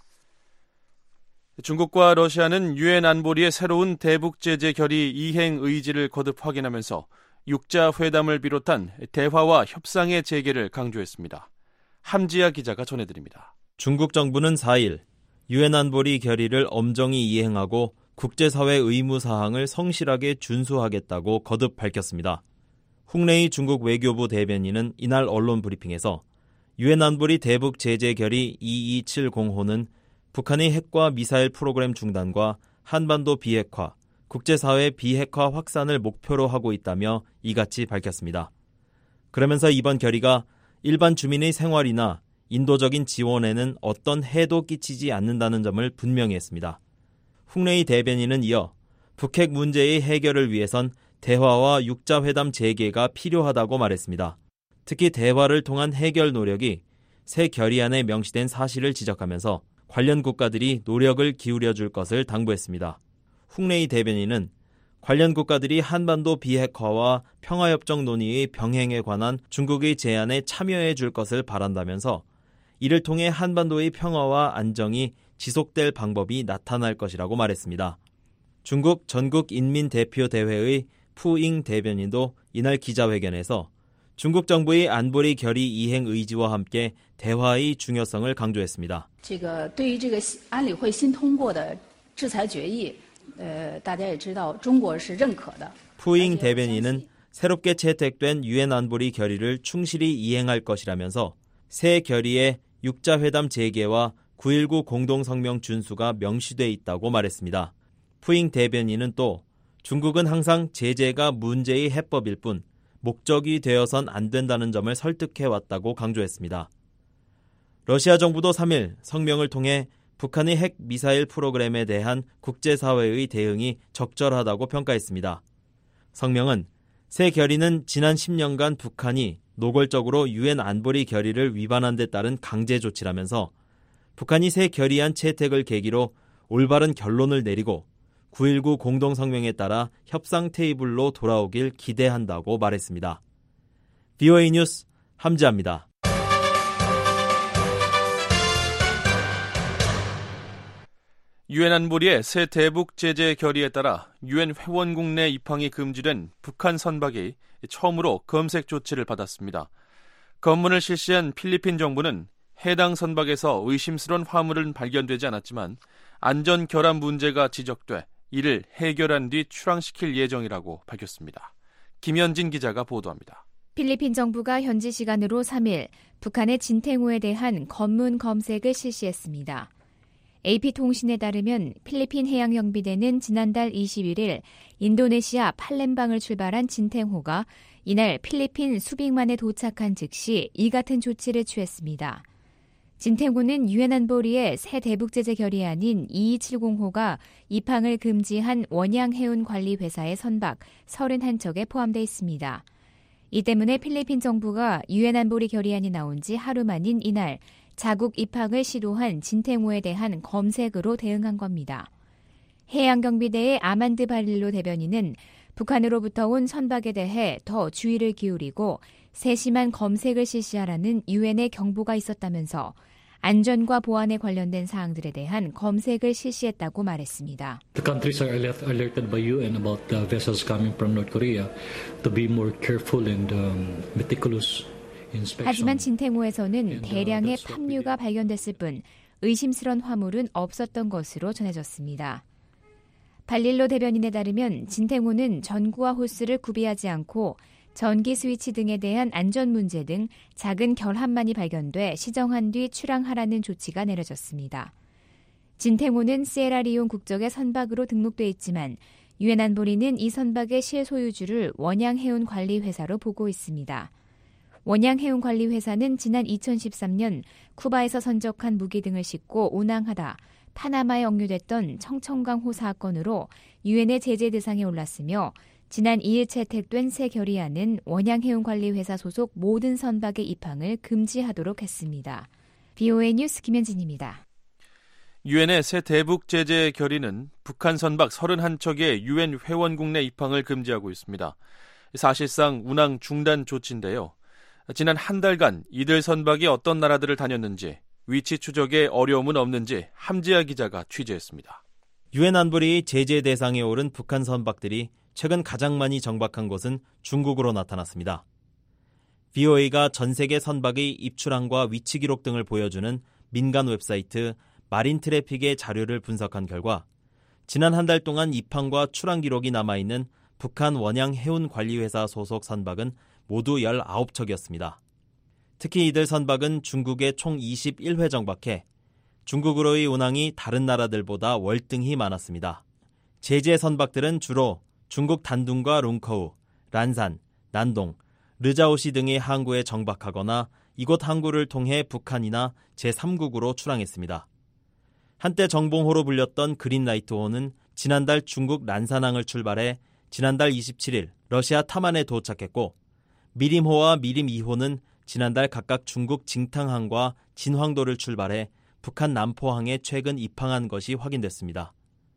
중국과 러시아는 유엔 안보리의 새로운 대북 제재 결의 이행 의지를 거듭 확인하면서 육자 회담을 비롯한 대화와 협상의 재개를 강조했습니다. 함지아 기자가 전해드립니다. 중국 정부는 사일 유엔 안보리 결의를 엄정히 이행하고 국제사회 의무사항을 성실하게 준수하겠다고 거듭 밝혔습니다. 홍레이 중국 외교부 대변인은 이날 언론 브리핑에서 유엔 안보리 대북 제재 결의 이이칠공호는 북한의 핵과 미사일 프로그램 중단과 한반도 비핵화, 국제사회 비핵화 확산을 목표로 하고 있다며 이같이 밝혔습니다. 그러면서 이번 결의가 일반 주민의 생활이나 인도적인 지원에는 어떤 해도 끼치지 않는다는 점을 분명히 했습니다. 홍레이 대변인은 이어 북핵 문제의 해결을 위해선 대화와 육자회담 재개가 필요하다고 말했습니다. 특히 대화를 통한 해결 노력이 새 결의안에 명시된 사실을 지적하면서 관련 국가들이 노력을 기울여줄 것을 당부했습니다. 홍레이 대변인은 관련 국가들이 한반도 비핵화와 평화협정 논의의 병행에 관한 중국의 제안에 참여해 줄 것을 바란다면서 이를 통해 한반도의 평화와 안정이 지속될 방법이 나타날 것이라고 말했습니다. 중국 전국인민대표대회의 푸잉 대변인도 이날 기자회견에서 중국 정부의 안보리 결의 이행 의지와 함께 대화의 중요성을 강조했습니다. 푸잉 대변인은 새롭게 채택된 유엔 안보리 결의를 충실히 이행할 것이라면서 새 결의에 육자회담 재개와 구일구 공동성명 준수가 명시돼 있다고 말했습니다. 푸잉 대변인은 또 중국은 항상 제재가 문제의 해법일 뿐 목적이 되어선 안 된다는 점을 설득해왔다고 강조했습니다. 러시아 정부도 삼일 성명을 통해 북한의 핵 미사일 프로그램에 대한 국제사회의 대응이 적절하다고 평가했습니다. 성명은 새 결의는 지난 십 년간 북한이 노골적으로 유엔 안보리 결의를 위반한 데 따른 강제 조치라면서 북한이 새 결의안 채택을 계기로 올바른 결론을 내리고 구일구 공동성명에 따라 협상 테이블로 돌아오길 기대한다고 말했습니다. 비오에이 뉴스 함지아입니다. 유엔 안보리의 새 대북 제재 결의에 따라 유엔 회원국 내 입항이 금지된 북한 선박이 처음으로 검색 조치를 받았습니다. 검문을 실시한 필리핀 정부는 해당 선박에서 의심스러운 화물은 발견되지 않았지만 안전 결함 문제가 지적돼 이를 해결한 뒤 출항시킬 예정이라고 밝혔습니다. 김현진 기자가 보도합니다. 필리핀 정부가 현지 시간으로 삼일 북한의 진탱호에 대한 검문 검색을 실시했습니다. 에이피통신에 따르면 필리핀 해양경비대는 지난달 이십일일 인도네시아 팔렘방을 출발한 진탱호가 이날 필리핀 수빅만에 도착한 즉시 이 같은 조치를 취했습니다. 진탱호는 유엔 안보리의 새 대북제재 결의안인 이이칠공호가 입항을 금지한 원양해운관리회사의 선박 서른한 척에 포함되어 있습니다. 이 때문에 필리핀 정부가 유엔 안보리 결의안이 나온 지 하루 만인 이날 자국 입항을 시도한 진탱호에 대한 검색으로 대응한 겁니다. 해양경비대의 아만드 발릴로 대변인은 북한으로부터 온 선박에 대해 더 주의를 기울이고 세심한 검색을 실시하라는 유엔의 경보가 있었다면서 안전과 보안에 관련된 사항들에 대한 검색을 실시했다고 말했습니다. The countries are alerted by U N about the vessels coming from North Korea to be more careful and um, meticulous. 하지만 진탱호에서는 대량의 팜유가 발견됐을 뿐 의심스런 화물은 없었던 것으로 전해졌습니다. 발릴로 대변인에 따르면 진탱호는 전구와 호스를 구비하지 않고 전기 스위치 등에 대한 안전 문제 등 작은 결함만이 발견돼 시정한 뒤 출항하라는 조치가 내려졌습니다. 진탱호는 시에라리온 국적의 선박으로 등록돼 있지만 유엔 안보리는 이 선박의 실소유주를 원양해운관리회사로 보고 있습니다. 원양해운관리회사는 지난 이천십삼 년 쿠바에서 선적한 무기 등을 싣고 운항하다 파나마에 억류됐던 청천강호 사건으로 유엔의 제재 대상에 올랐으며 지난 이 일 채택된 새 결의안은 원양해운관리회사 소속 모든 선박의 입항을 금지하도록 했습니다. 비오에이 뉴스 김현진입니다. 유엔의 새 대북 제재 결의는 북한 선박 서른한 척의 유엔 회원국 내 입항을 금지하고 있습니다. 사실상 운항 중단 조치인데요. 지난 한 달간 이들 선박이 어떤 나라들을 다녔는지, 위치 추적에 어려움은 없는지 함지아 기자가 취재했습니다. 유엔 안보리 제재 대상에 오른 북한 선박들이 최근 가장 많이 정박한 곳은 중국으로 나타났습니다. 비오에이가 전 세계 선박의 입출항과 위치 기록 등을 보여주는 민간 웹사이트 마린 트래픽의 자료를 분석한 결과 지난 한 달 동안 입항과 출항 기록이 남아있는 북한 원양해운관리회사 소속 선박은 모두 열아홉 척이었습니다. 특히 이들 선박은 중국에 총 이십일 회 정박해 중국으로의 운항이 다른 나라들보다 월등히 많았습니다. 제재 선박들은 주로 중국 단둥과 룽커우, 란산, 난동, 르자오시 등의 항구에 정박하거나 이곳 항구를 통해 북한이나 제삼국으로 출항했습니다. 한때 정봉호로 불렸던 그린라이트호는 지난달 중국 란산항을 출발해 지난달 이십칠 일 러시아 타만에 도착했고, 미림호와 미림 이 호는 지난달 각각 중국 징탕항과 진황도를 출발해 북한 남포항에 최근 입항한 것이 확인됐습니다.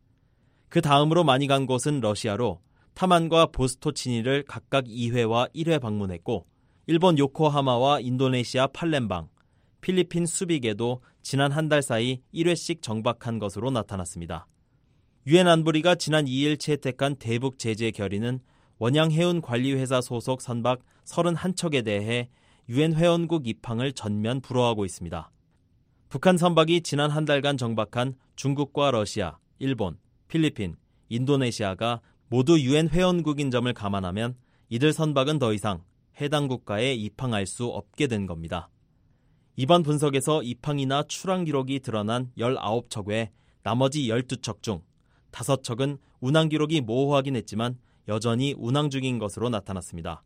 그 다음으로 많이 간 곳은 러시아로 타만과 보스토치니를 각각 이 회와 일 회 방문했고, 일본 요코하마와 인도네시아 팔렘방, 필리핀 수빅에도 지난 한 달 사이 일 회씩 정박한 것으로 나타났습니다. 유엔 안보리가 지난 이 일 채택한 대북 제재 결의는 원양해운관리회사 소속 선박 서른한 척에 대해 유엔 회원국 입항을 전면 불허하고 있습니다. 북한 선박이 지난 한 달간 정박한 중국과 러시아, 일본, 필리핀, 인도네시아가 모두 유엔 회원국인 점을 감안하면 이들 선박은 더 이상 해당 국가에 입항할 수 없게 된 겁니다. 이번 분석에서 입항이나 출항 기록이 드러난 열아홉 척 외 나머지 열두 척 중 다섯 척은 운항 기록이 모호하긴 했지만 여전히 운항 중인 것으로 나타났습니다.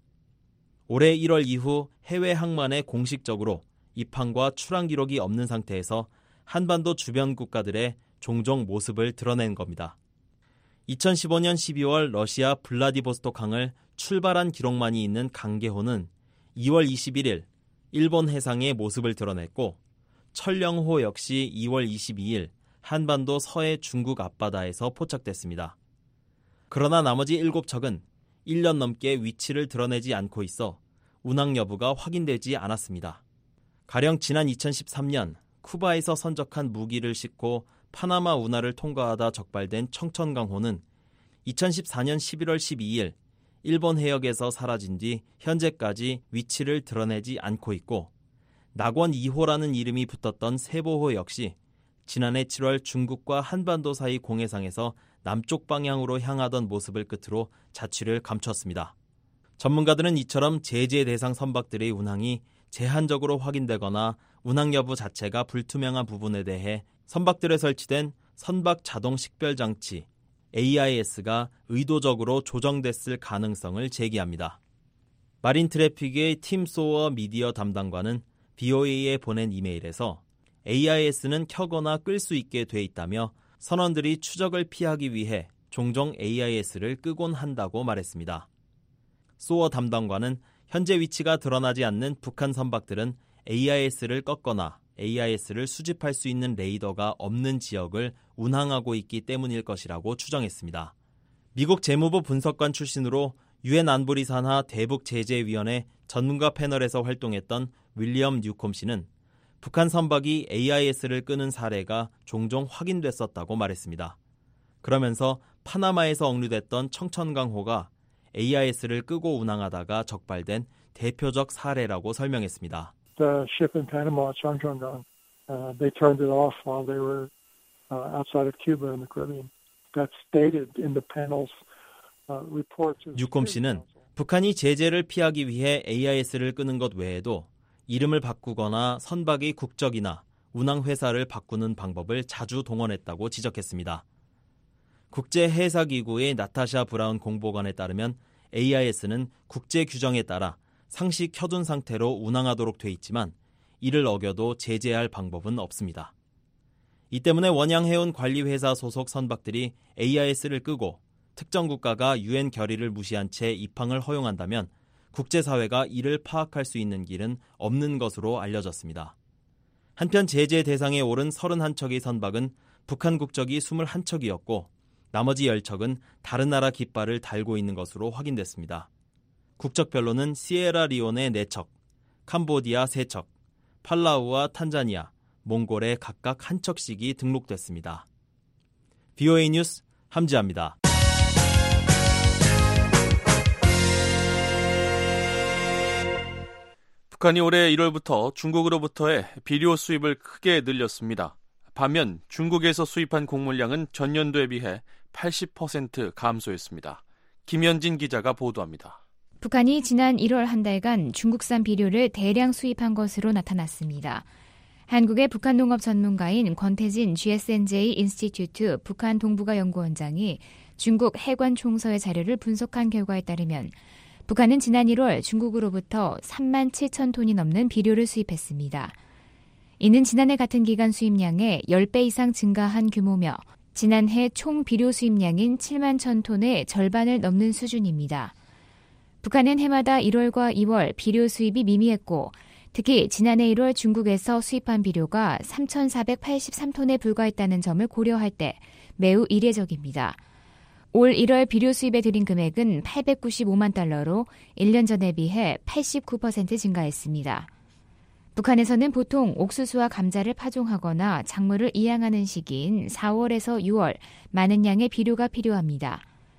올해 일월 이후 해외 항만에 공식적으로 입항과 출항 기록이 없는 상태에서 한반도 주변 국가들의 종종 모습을 드러낸 겁니다. 이천십오 년 십이월 러시아 블라디보스톡항을 출발한 기록만이 있는 강계호는 이월 이십일 일 일본 해상의 모습을 드러냈고, 철령호 역시 이월 이십이 일 한반도 서해 중국 앞바다에서 포착됐습니다. 그러나 나머지 일곱 척은 일 년 넘게 위치를 드러내지 않고 있어 운항 여부가 확인되지 않았습니다. 가령 지난 이천십삼 년 쿠바에서 선적한 무기를 싣고 파나마 운하를 통과하다 적발된 청천강호는 이천십사 년 십일월 십이일 일본 해역에서 사라진 뒤 현재까지 위치를 드러내지 않고 있고, 낙원 이 호라는 이름이 붙었던 세보호 역시 지난해 칠월 중국과 한반도 사이 공해상에서 남쪽 방향으로 향하던 모습을 끝으로 자취를 감췄습니다. 전문가들은 이처럼 제재 대상 선박들의 운항이 제한적으로 확인되거나 운항 여부 자체가 불투명한 부분에 대해 선박들에 설치된 선박 자동 식별 장치 에이아이에스가 의도적으로 조정됐을 가능성을 제기합니다. 마린 트래픽의 팀 소어 미디어 담당관은 비오에이에 보낸 이메일에서 에이아이에스는 켜거나 끌 수 있게 돼 있다며 선원들이 추적을 피하기 위해 종종 에이아이에스를 끄곤 한다고 말했습니다. 소어 담당관은 현재 위치가 드러나지 않는 북한 선박들은 에이아이에스를 껐거나 에이아이에스를 수집할 수 있는 레이더가 없는 지역을 운항하고 있기 때문일 것이라고 추정했습니다. 미국 재무부 분석관 출신으로 유엔 안보리 산하 대북제재위원회 전문가 패널에서 활동했던 윌리엄 뉴콤 씨는 북한 선박이 에이아이에스를 끄는 사례가 종종 확인됐었다고 말했습니다. 그러면서 파나마에서 억류됐던 청천강호가 에이아이에스를 끄고 운항하다가 적발된 대표적 사례라고 설명했습니다. The ship in Panama, Changchungang, uh, they turned it off while they were uh, outside of Cuba in the Caribbean. That's stated in the panel's uh, report. 뉴콤 씨는 북한이 제재를 피하기 위해 에이아이에스를 끄는 것 외에도 이름을 바꾸거나 선박의 국적이나 운항회사를 바꾸는 방법을 자주 동원했다고 지적했습니다. 국제해사기구의 나타샤 브라운 공보관에 따르면 에이아이에스는 국제 규정에 따라 상시 켜둔 상태로 운항하도록 돼 있지만 이를 어겨도 제재할 방법은 없습니다. 이 때문에 원양해운 관리회사 소속 선박들이 에이아이에스를 끄고 특정 국가가 유엔 결의를 무시한 채 입항을 허용한다면 국제사회가 이를 파악할 수 있는 길은 없는 것으로 알려졌습니다. 한편 제재 대상에 오른 서른한 척의 선박은 북한 국적이 스물한 척이었고 나머지 열 척은 다른 나라 깃발을 달고 있는 것으로 확인됐습니다. 국적별로는 시에라리온의 네 척, 캄보디아 세 척, 팔라우와 탄자니아, 몽골에 각각 한 척씩이 등록됐습니다. 브이오에이 뉴스 함지아입니다. 북한이 올해 일월부터 중국으로부터의 비료 수입을 크게 늘렸습니다. 반면 중국에서 수입한 곡물량은 전년도에 비해 팔십 퍼센트 감소했습니다. 김현진 기자가 보도합니다. 북한이 지난 일월 한 달간 중국산 비료를 대량 수입한 것으로 나타났습니다. 한국의 북한 농업 전문가인 권태진 지에스엔제이 인스티튜트 북한 동북아 연구원장이 중국 해관 총서의 자료를 분석한 결과에 따르면 북한은 지난 일월 중국으로부터 삼만 칠천 톤이 넘는 비료를 수입했습니다. 이는 지난해 같은 기간 수입량의 십 배 이상 증가한 규모며 지난해 총 비료 수입량인 칠만 천 톤의 절반을 넘는 수준입니다. 북한은 해마다 일월과 이월 비료 수입이 미미했고 특히 지난해 일월 중국에서 수입한 비료가 삼천사백팔십삼 톤에 불과했다는 점을 고려할 때 매우 이례적입니다. 올 일월 비료 수입에 들인 금액은 팔백구십오만 달러로 일 년 전에 비해 팔십구 퍼센트 증가했습니다. 북한에서는 보통 옥수수와 감자를 파종하거나 작물을 이양하는 시기인 사월에서 유월 많은 양의 비료가 필요합니다.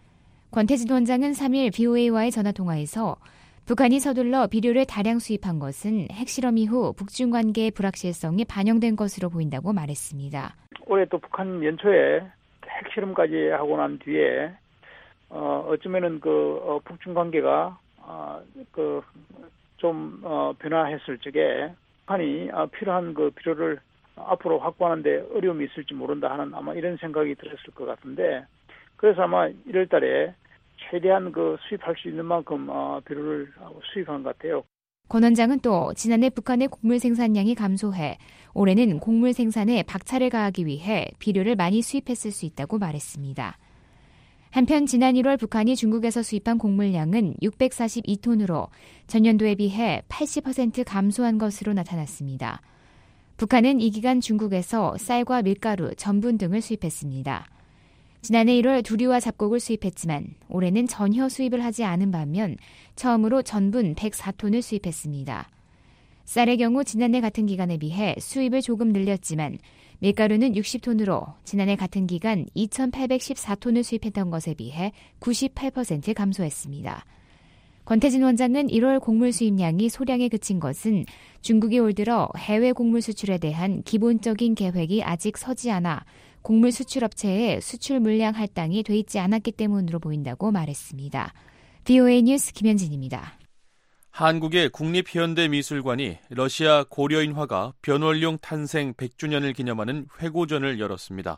권태진 원장은 삼 일 브이오에이와의 전화통화에서 북한이 서둘러 비료를 다량 수입한 것은 핵실험 이후 북중 관계의 불확실성이 반영된 것으로 보인다고 말했습니다. 올해 또 북한 연초에 핵실험까지 하고 난 뒤에 어, 어쩌면은 그 어, 북중 관계가 어, 그 좀 어, 변화했을 적에 북한이 어, 필요한 그 비료를 앞으로 확보하는데 어려움이 있을지 모른다 하는 아마 이런 생각이 들었을 것 같은데 그래서 아마 일월 달에 최대한 그 수입할 수 있는 만큼 어, 비료를 수입한 것 같아요. 권 원장은 또 지난해 북한의 곡물 생산량이 감소해 올해는 곡물 생산에 박차를 가하기 위해 비료를 많이 수입했을 수 있다고 말했습니다. 한편 지난 일월 북한이 중국에서 수입한 곡물량은 육백사십이 톤으로 전년도에 비해 팔십 퍼센트 감소한 것으로 나타났습니다. 북한은 이 기간 중국에서 쌀과 밀가루, 전분 등을 수입했습니다. 지난해 일월 두류와 잡곡을 수입했지만 올해는 전혀 수입을 하지 않은 반면 처음으로 전분 백사 톤을 수입했습니다. 쌀의 경우 지난해 같은 기간에 비해 수입을 조금 늘렸지만 밀가루는 육십 톤으로 지난해 같은 기간 이천팔백십사 톤을 수입했던 것에 비해 구십팔 퍼센트 감소했습니다. 권태진 원장은 일월 곡물 수입량이 소량에 그친 것은 중국이 올 들어 해외 곡물 수출에 대한 기본적인 계획이 아직 서지 않아 곡물 수출업체의 수출 물량 할당이 돼 있지 않았기 때문으로 보인다고 말했습니다. 브이오에이 뉴스 김현진입니다. 한국의 국립현대미술관이 러시아 고려인 화가 변월룡 탄생 백 주년을 기념하는 회고전을 열었습니다.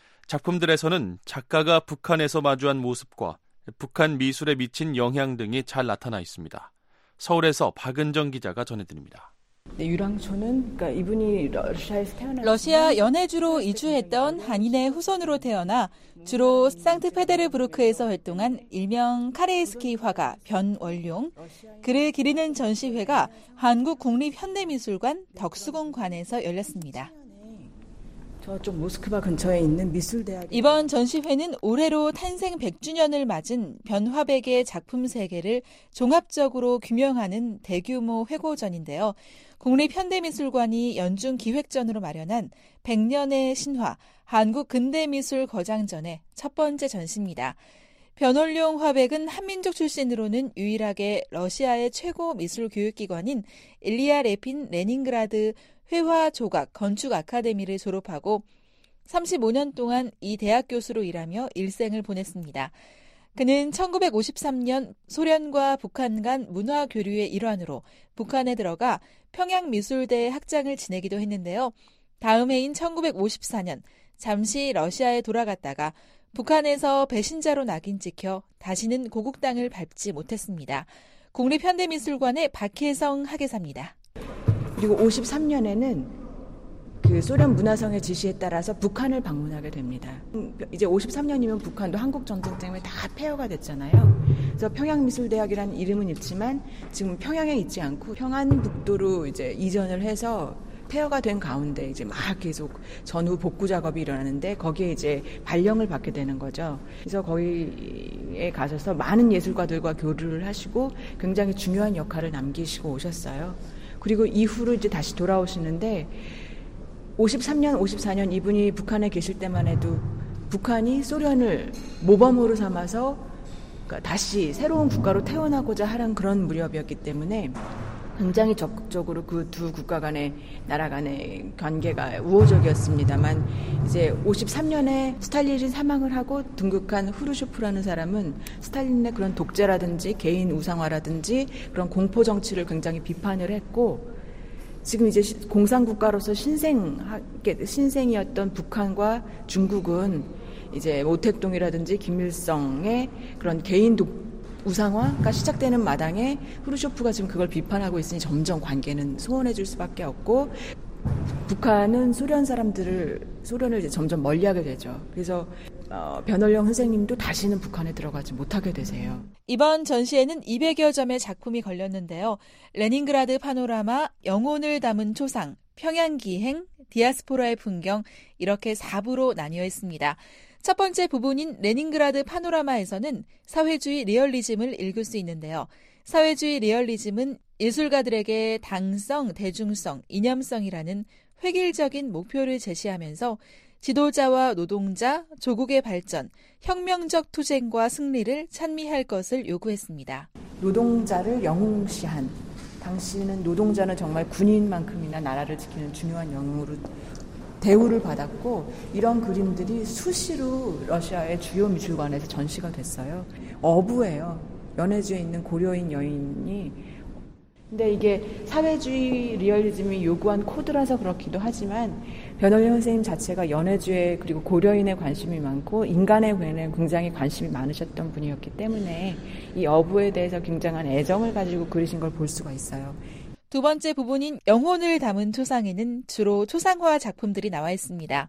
작품들에서는 작가가 북한에서 마주한 모습과 북한 미술에 미친 영향 등이 잘 나타나 있습니다. 서울에서 박은정 기자가 전해드립니다. 네, 유랑초는 그러니까 이분이 러시아에서 태어나 러시아 연해주로 이주했던 한인의 후손으로 태어나 주로 상트페테르부르크에서 활동한 일명 카레이스키 화가 변월룡. 그를 기리는 전시회가 한국국립현대미술관 덕수궁관에서 열렸습니다. 저쪽 모스크바 근처에 있는 미술대학. 이번 전시회는 올해로 탄생 백 주년을 맞은 변화백의 작품 세계를 종합적으로 규명하는 대규모 회고전인데요. 국립현대미술관이 연중 기획전으로 마련한 백 년의 신화 한국근대미술 거장전의 첫 번째 전시입니다. 변월룡 화백은 한민족 출신으로는 유일하게 러시아의 최고 미술 교육기관인 일리아 레핀 레닌그라드 회화 조각 건축 아카데미를 졸업하고 삼십오 년 동안 이 대학 교수로 일하며 일생을 보냈습니다. 그는 천구백오십삼 년 소련과 북한 간 문화 교류의 일환으로 북한에 들어가 평양미술대에 학장을 지내기도 했는데요. 다음 해인 천구백오십사 년 잠시 러시아에 돌아갔다가 북한에서 배신자로 낙인 찍혀 다시는 고국 땅을 밟지 못했습니다. 국립현대미술관의 박혜성 학예사입니다. 그리고 오십삼 년에는 그 소련 문화성의 지시에 따라서 북한을 방문하게 됩니다. 이제 오십삼 년이면 북한도 한국 전쟁 때문에 다 폐허가 됐잖아요. 그래서 평양미술대학이라는 이름은 있지만 지금 평양에 있지 않고 평안북도로 이제 이전을 해서 폐허가 된 가운데 이제 막 계속 전후 복구 작업이 일어나는데 거기에 이제 발령을 받게 되는 거죠. 그래서 거기에 가셔서 많은 예술가들과 교류를 하시고 굉장히 중요한 역할을 남기시고 오셨어요. 그리고 이후로 이제 다시 돌아오시는데 오십삼 년, 오십사 년 이분이 북한에 계실 때만 해도 북한이 소련을 모범으로 삼아서 그러니까 다시 새로운 국가로 태어나고자 하는 그런 무렵이었기 때문에 굉장히 적극적으로 그 두 국가 간의 나라 간의 관계가 우호적이었습니다만 이제 오십삼 년에 스탈린이 사망을 하고 등극한 후르쇼프라는 사람은 스탈린의 그런 독재라든지 개인 우상화라든지 그런 공포 정치를 굉장히 비판을 했고 지금 이제 공산국가로서 신생, 신생이었던 북한과 중국은 이제 모택동이라든지 김일성의 그런 개인 독 우상화가 시작되는 마당에 후르쇼프가 지금 그걸 비판하고 있으니 점점 관계는 소원해질 수밖에 없고 북한은 소련 사람들을 소련을 이제 점점 멀리하게 되죠. 그래서 어, 변월령 선생님도 다시는 북한에 들어가지 못하게 되세요. 이번 전시에는 이백여 점의 작품이 걸렸는데요. 레닌그라드 파노라마, 영혼을 담은 초상, 평양기행, 디아스포라의 풍경 이렇게 사 부로 나뉘어 있습니다. 첫 번째 부분인 레닌그라드 파노라마에서는 사회주의 리얼리즘을 읽을 수 있는데요. 사회주의 리얼리즘은 예술가들에게 당성, 대중성, 이념성이라는 획일적인 목표를 제시하면서 지도자와 노동자, 조국의 발전, 혁명적 투쟁과 승리를 찬미할 것을 요구했습니다. 노동자를 영웅시한, 당시는 노동자는 정말 군인만큼이나 나라를 지키는 중요한 영웅으로 대우를 받았고 이런 그림들이 수시로 러시아의 주요 미술관에서 전시가 됐어요. 어부예요. 연해주에 있는 고려인 여인이. 근데 이게 사회주의 리얼리즘이 요구한 코드라서 그렇기도 하지만 변월령 선생님 자체가 연해주에 그리고 고려인에 관심이 많고 인간에 굉장히 관심이 많으셨던 분이었기 때문에 이 어부에 대해서 굉장한 애정을 가지고 그리신 걸 볼 수가 있어요. 두 번째 부분인 영혼을 담은 초상에는 주로 초상화 작품들이 나와 있습니다.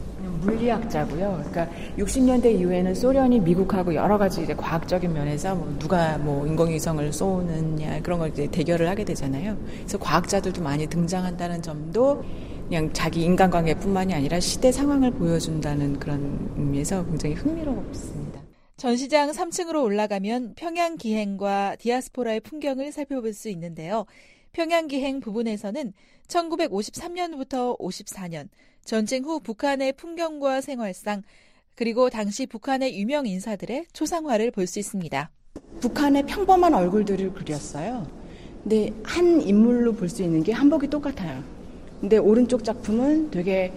물리학자고요. 그러니까 육십 년대 이후에는 소련이 미국하고 여러 가지 이제 과학적인 면에서 뭐 누가 뭐 인공위성을 쏘느냐 그런 걸 이제 대결을 하게 되잖아요. 그래서 과학자들도 많이 등장한다는 점도 그냥 자기 인간관계뿐만이 아니라 시대 상황을 보여준다는 그런 의미에서 굉장히 흥미롭습니다. 전시장 삼 층으로 올라가면 평양기행과 디아스포라의 풍경을 살펴볼 수 있는데요. 평양기행 부분에서는 천구백오십삼 년부터 오십사 년 전쟁 후 북한의 풍경과 생활상 그리고 당시 북한의 유명 인사들의 초상화를 볼 수 있습니다. 북한의 평범한 얼굴들을 그렸어요. 근데 한 인물로 볼 수 있는 게 한복이 똑같아요. 근데 오른쪽 작품은 되게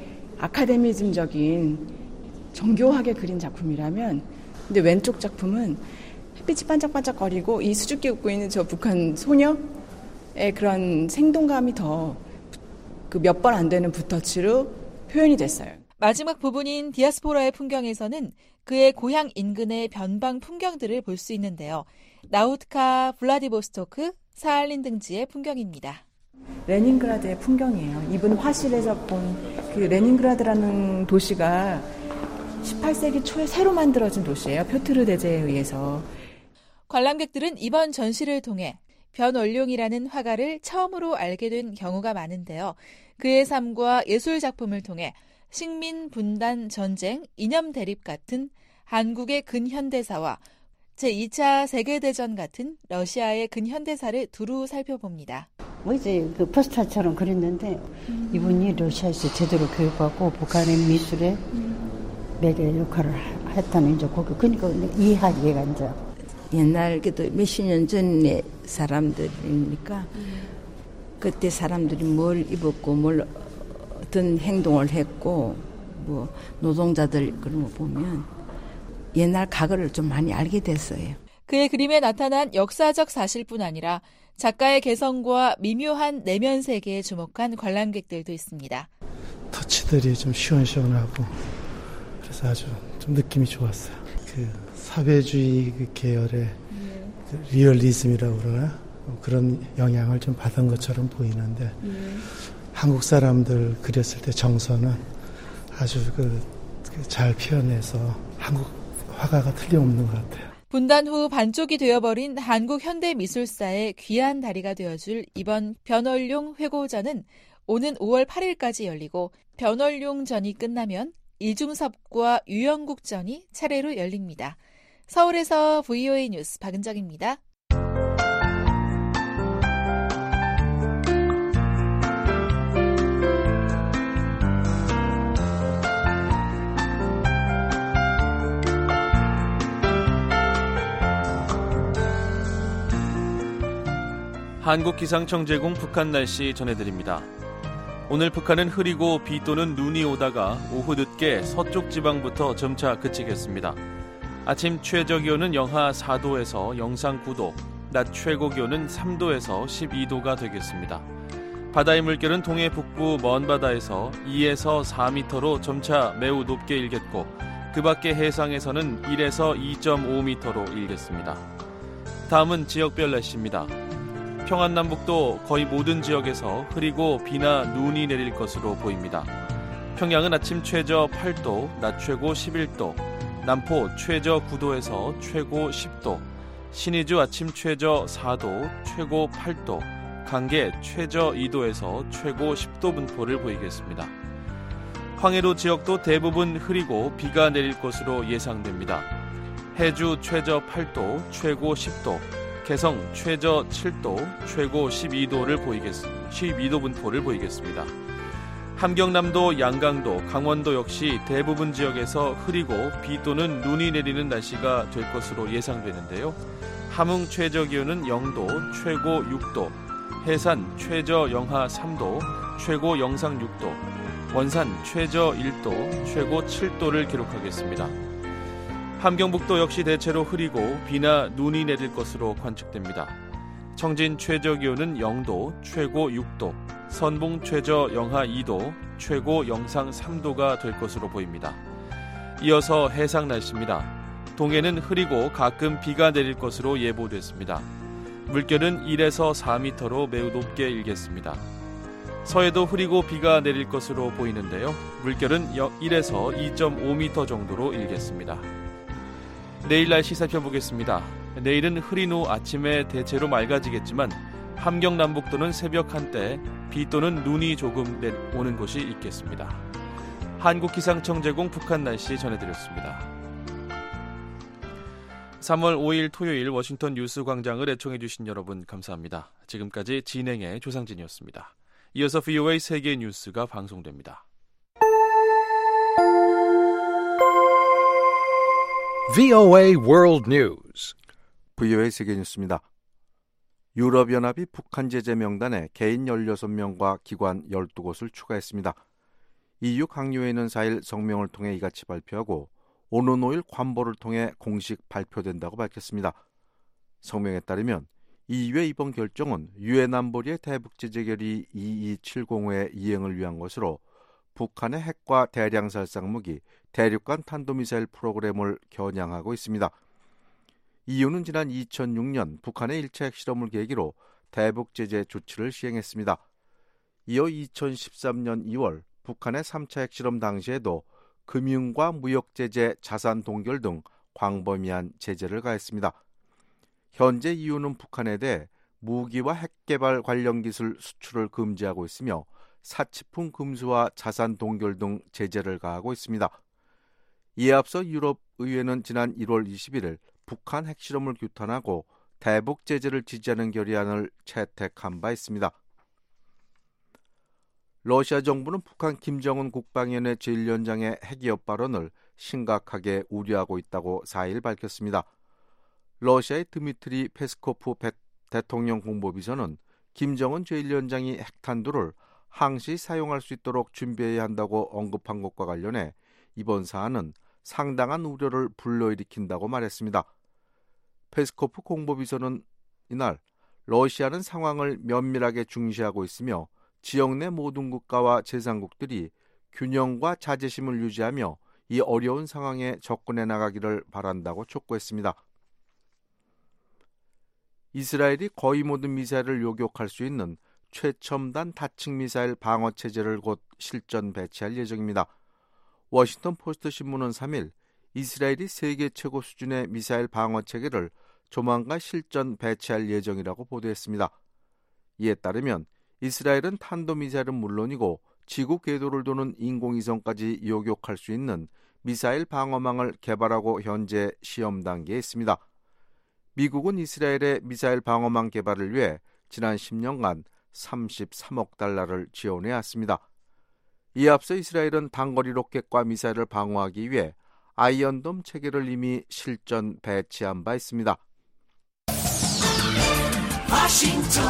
아카데미즘적인 정교하게 그린 작품이라면 근데 왼쪽 작품은 햇빛이 반짝반짝거리고 이 수줍게 웃고 있는 저 북한 소녀의 그런 생동감이 더 그 몇 번 안 되는 붓터치로 표현이 됐어요. 마지막 부분인 디아스포라의 풍경에서는 그의 고향 인근의 변방 풍경들을 볼 수 있는데요. 나우트카, 블라디보스토크, 사할린 등지의 풍경입니다. 레닌그라드의 풍경이에요. 이분 화실에서 본 그 레닌그라드라는 도시가 십팔 세기 초에 새로 만들어진 도시예요. 표트르 대제에 의해서. 관람객들은 이번 전시를 통해 변월룡이라는 화가를 처음으로 알게 된 경우가 많은데요. 그의 삶과 예술 작품을 통해 식민, 분단, 전쟁, 이념 대립 같은 한국의 근현대사와 제이 차 세계대전 같은 러시아의 근현대사를 두루 살펴봅니다. 뭐 이제 그 포스터처럼 그렸는데 음. 이분이 러시아에서 제대로 교육받고 북한의 미술에 음. 매개 역할을 했다는 이제 거기 그러니까 이해하기가 이제 옛날 그래도 몇십 년 전의 사람들이니까 음. 그때 사람들이 뭘 입었고 뭘 어떤 행동을 했고 뭐 노동자들 그런 거 보면 옛날 과거를 좀 많이 알게 됐어요. 그의 그림에 나타난 역사적 사실뿐 아니라 작가의 개성과 미묘한 내면 세계에 주목한 관람객들도 있습니다. 터치들이 좀 시원시원하고 그래서 아주 좀 느낌이 좋았어요. 그 사회주의 그 계열의 그 리얼리즘이라고 그러나 그런 영향을 좀 받은 것처럼 보이는데 음. 한국 사람들 그렸을 때 정서는 아주 그 잘 표현해서 한국 화가가 틀림없는 것 같아요. 분단 후 반쪽이 되어버린 한국 현대미술사의 귀한 다리가 되어줄 이번 변월룡 회고전은 오는 오월 팔일까지 열리고 변월룡전이 끝나면 이중섭과 유영국전이 차례로 열립니다. 서울에서 브이오에이 뉴스 박은정입니다. 한국기상청 제공 북한 날씨 전해드립니다. 오늘 북한은 흐리고 비 또는 눈이 오다가 오후 늦게 서쪽 지방부터 점차 그치겠습니다. 아침 최저기온은 영하 사도에서 영상 구도, 낮 최고기온은 삼도에서 십이도가 되겠습니다. 바다의 물결은 동해 북부 먼 바다에서 이에서 사 미터로 점차 매우 높게 일겠고 그 밖의 해상에서는 일에서 이 점 오 미터로 일겠습니다. 다음은 지역별 날씨입니다. 평안남북도 거의 모든 지역에서 흐리고 비나 눈이 내릴 것으로 보입니다. 평양은 아침 최저 팔도, 낮 최고 십일도, 남포 최저 구도에서 최고 십도, 신의주 아침 최저 사도, 최고 팔도, 강계 최저 이도에서 최고 십도 분포를 보이겠습니다. 황해도 지역도 대부분 흐리고 비가 내릴 것으로 예상됩니다. 해주 최저 팔도, 최고 십도, 개성 최저 칠도, 최고 십이도를 보이겠습니다. 십이도 분포를 보이겠습니다. 함경남도, 양강도, 강원도 역시 대부분 지역에서 흐리고 비 또는 눈이 내리는 날씨가 될 것으로 예상되는데요. 함흥 최저 기온은 영도, 최고 육도, 해산 최저 영하 삼도, 최고 영상 육도, 원산 최저 일도, 최고 칠도를 기록하겠습니다. 함경북도 역시 대체로 흐리고 비나 눈이 내릴 것으로 관측됩니다. 청진 최저 기온은 영도, 최고 육도, 선봉 최저 영하 이도, 최고 영상 삼도가 될 것으로 보입니다. 이어서 해상 날씨입니다. 동해는 흐리고 가끔 비가 내릴 것으로 예보됐습니다. 물결은 일에서 사 미터로 매우 높게 일겠습니다. 서해도 흐리고 비가 내릴 것으로 보이는데요. 물결은 일에서 이 점 오 미터 정도로 일겠습니다. 내일 날씨 살펴보겠습니다. 내일은 흐린 후 아침에 대체로 맑아지겠지만 함경 남북도는 새벽 한때 비 또는 눈이 조금 오는 곳이 있겠습니다. 한국기상청 제공 북한 날씨 전해드렸습니다. 삼월 오일 토요일 워싱턴 뉴스 광장을 애청해주신 여러분 감사합니다. 지금까지 진행의 조상진이었습니다. 이어서 브이오에이 세계 뉴스가 방송됩니다. 브이오에이 World News. 브이오에이 세계 뉴스입니다. 유럽연합이 북한 제재 명단에 개인 열여섯 명과 기관 열두 곳을 추가했습니다. 이유 강요회는 사일 성명을 통해 이같이 발표하고 오는 오일 관보를 통해 공식 발표된다고 밝혔습니다. 성명에 따르면 이유의 이번 결정은 유엔 안보리의 대북 제재 결의 이이칠공의 이행을 위한 것으로 북한의 핵과 대량 살상 무기, 대륙간 탄도미사일 프로그램을 겨냥하고 있습니다. 이유는 지난 이천육년 북한의 일 차 핵실험을 계기로 대북 제재 조치를 시행했습니다. 이어 이천십삼년 이월 북한의 삼 차 핵실험 당시에도 금융과 무역 제재, 자산 동결 등 광범위한 제재를 가했습니다. 현재 이유는 북한에 대해 무기와 핵 개발 관련 기술 수출을 금지하고 있으며 사치품 금수와 자산 동결 등 제재를 가하고 있습니다. 이에 앞서 유럽의회는 지난 일월 이십일일 북한 핵실험을 규탄하고 대북 제재를 지지하는 결의안을 채택한 바 있습니다. 러시아 정부는 북한 김정은 국방위원회 제일 위원장의 핵위협 발언을 심각하게 우려하고 있다고 사일 밝혔습니다. 러시아의 드미트리 페스코프 대통령 공보비서는 김정은 제일 위원장이 핵탄두를 항시 사용할 수 있도록 준비해야 한다고 언급한 것과 관련해 이번 사안은 상당한 우려를 불러일으킨다고 말했습니다. 페스코프 공보비서는 이날 러시아는 상황을 면밀하게 중시하고 있으며 지역 내 모든 국가와 제삼국들이 균형과 자제심을 유지하며 이 어려운 상황에 접근해 나가기를 바란다고 촉구했습니다. 이스라엘이 거의 모든 미사일을 요격할 수 있는 최첨단 다층 미사일 방어 체제를 곧 실전 배치할 예정입니다. 워싱턴 포스트 신문은 삼 일 이스라엘이 세계 최고 수준의 미사일 방어 체계를 조만간 실전 배치할 예정이라고 보도했습니다. 이에 따르면 이스라엘은 탄도미사일은 물론이고 지구 궤도를 도는 인공위성까지 요격할 수 있는 미사일 방어망을 개발하고 현재 시험 단계에 있습니다. 미국은 이스라엘의 미사일 방어망 개발을 위해 지난 십 년간 삼십삼억 달러를 지원해왔습니다. 이에 앞서 이스라엘은 단거리 로켓과 미사일을 방어하기 위해 아이언돔 체계를 이미 실전 배치한 바 있습니다. 워싱턴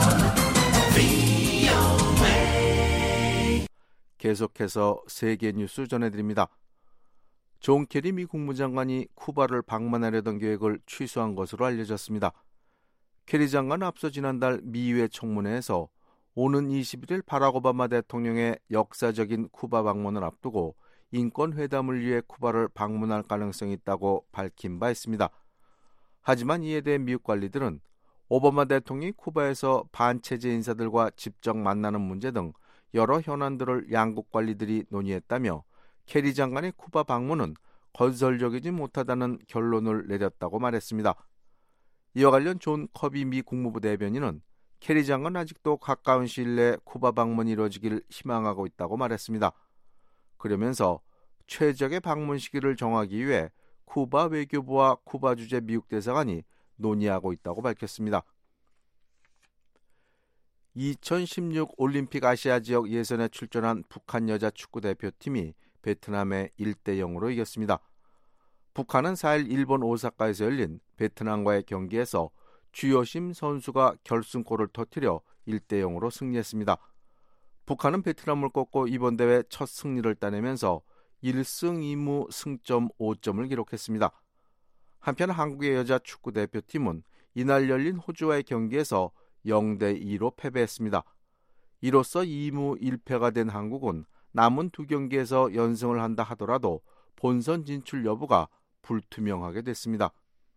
브이오에이 계속해서 세계 뉴스 전해드립니다. 존 케리 미 국무장관이 쿠바를 방문하려던 계획을 취소한 것으로 알려졌습니다. 케리 장관은 앞서 지난달 미의회 청문회에서 오는 이십일 일 바락 오바마 대통령의 역사적인 쿠바 방문을 앞두고 인권회담을 위해 쿠바를 방문할 가능성이 있다고 밝힌 바 있습니다. 하지만 이에 대해 미국 관리들은 오바마 대통령이 쿠바에서 반체제 인사들과 직접 만나는 문제 등 여러 현안들을 양국 관리들이 논의했다며 케리 장관의 쿠바 방문은 건설적이지 못하다는 결론을 내렸다고 말했습니다. 이와 관련 존 커비 미 국무부 대변인은 케리 장관은 아직도 가까운 시일 내에 쿠바 방문이 이루어지길 희망하고 있다고 말했습니다. 그러면서 최적의 방문 시기를 정하기 위해 쿠바 외교부와 쿠바 주재 미국 대사관이 논의하고 있다고 밝혔습니다. 이천십육 올림픽 아시아 지역 예선에 출전한 북한 여자 축구 대표팀이 베트남에 일 대 영으로 이겼습니다. 북한은 사 일 일본 오사카에서 열린 베트남과의 경기에서 주여심 선수가 결승골을 터뜨려 일 대 영으로 승리했습니다. 북한은 베트남을 꺾고 이번 대회 첫 승리를 따내면서 일 승 이 무 승점 오 점을 기록했습니다. 한편 한국의 여자 축구 대표팀은 이날 열린 호주와의 경기에서 영 대 이로 패배했습니다. 이로써 이 무 일 패가 된 한국은 남은 두 경기에서 연승을 한다 하더라도 본선 진출 여부가 불투명하게 됐습니다.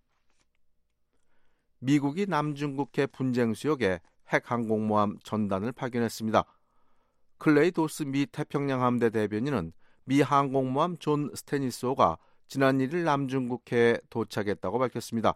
미국이 남중국해 분쟁 수역에 핵 항공모함 전단을 파견했습니다. 클레이 도스 미 태평양 함대 대변인은 미 항공모함 존 스테니스호가 지난 일 일 남중국해에 도착했다고 밝혔습니다.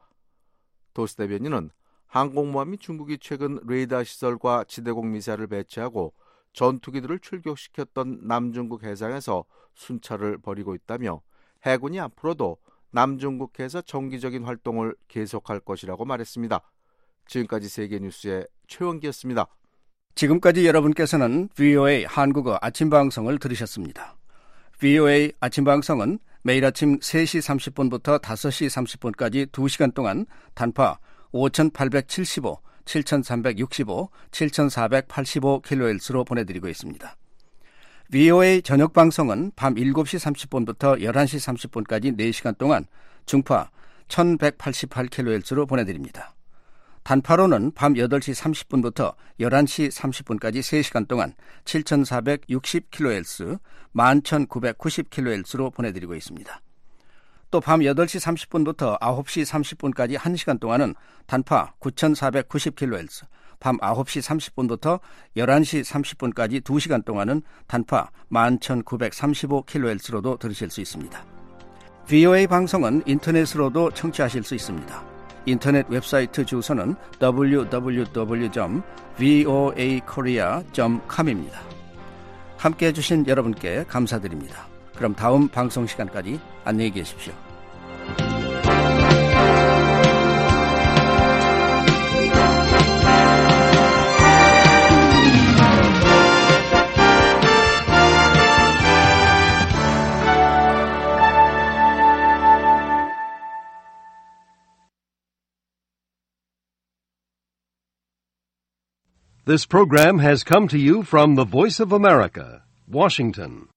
도스 대변인은 항공모함이 중국이 최근 레이더 시설과 지대공 미사일을 배치하고 전투기들을 출격시켰던 남중국 해상에서 순찰을 벌이고 있다며 해군이 앞으로도 남중국해에서 정기적인 활동을 계속할 것이라고 말했습니다. 지금까지 세계뉴스의 최원기였습니다. 지금까지 여러분께서는 브이오에이 한국어 아침방송을 들으셨습니다. 브이오에이 아침방송은 매일 아침 세 시 삼십 분부터 다섯 시 삼십 분까지 두 시간 동안 단파 오천팔백칠십오, 칠천삼백육십오, 칠천사백팔십오 킬로헤르츠로 보내드리고 있습니다. 브이오에이 저녁방송은 밤 일곱 시 삼십 분부터 열한 시 삼십 분까지 네 시간 동안 중파 천백팔십팔 킬로헤르츠로 보내드립니다. 단파로는 밤 여덟 시 삼십 분부터 열한 시 삼십 분까지 세 시간 동안 칠천사백육십 킬로헤르츠, 만 천구백구십 킬로헤르츠로 보내드리고 있습니다. 또 밤 여덟 시 삼십 분부터 아홉 시 삼십 분까지 한 시간 동안은 단파 구천사백구십 킬로헤르츠, 밤 아홉 시 삼십 분부터 열한 시 삼십 분까지 두 시간 동안은 단파 만 천구백삼십오 킬로헤르츠로도 들으실 수 있습니다. 브이오에이 방송은 인터넷으로도 청취하실 수 있습니다. 인터넷 웹사이트 주소는 더블유 더블유 더블유 점 브이오에이 코리아 점 컴입니다. 함께해 주신 여러분께 감사드립니다. 그럼 다음 방송 시간까지 안녕히 계십시오. This program has come to you from the Voice of America, Washington.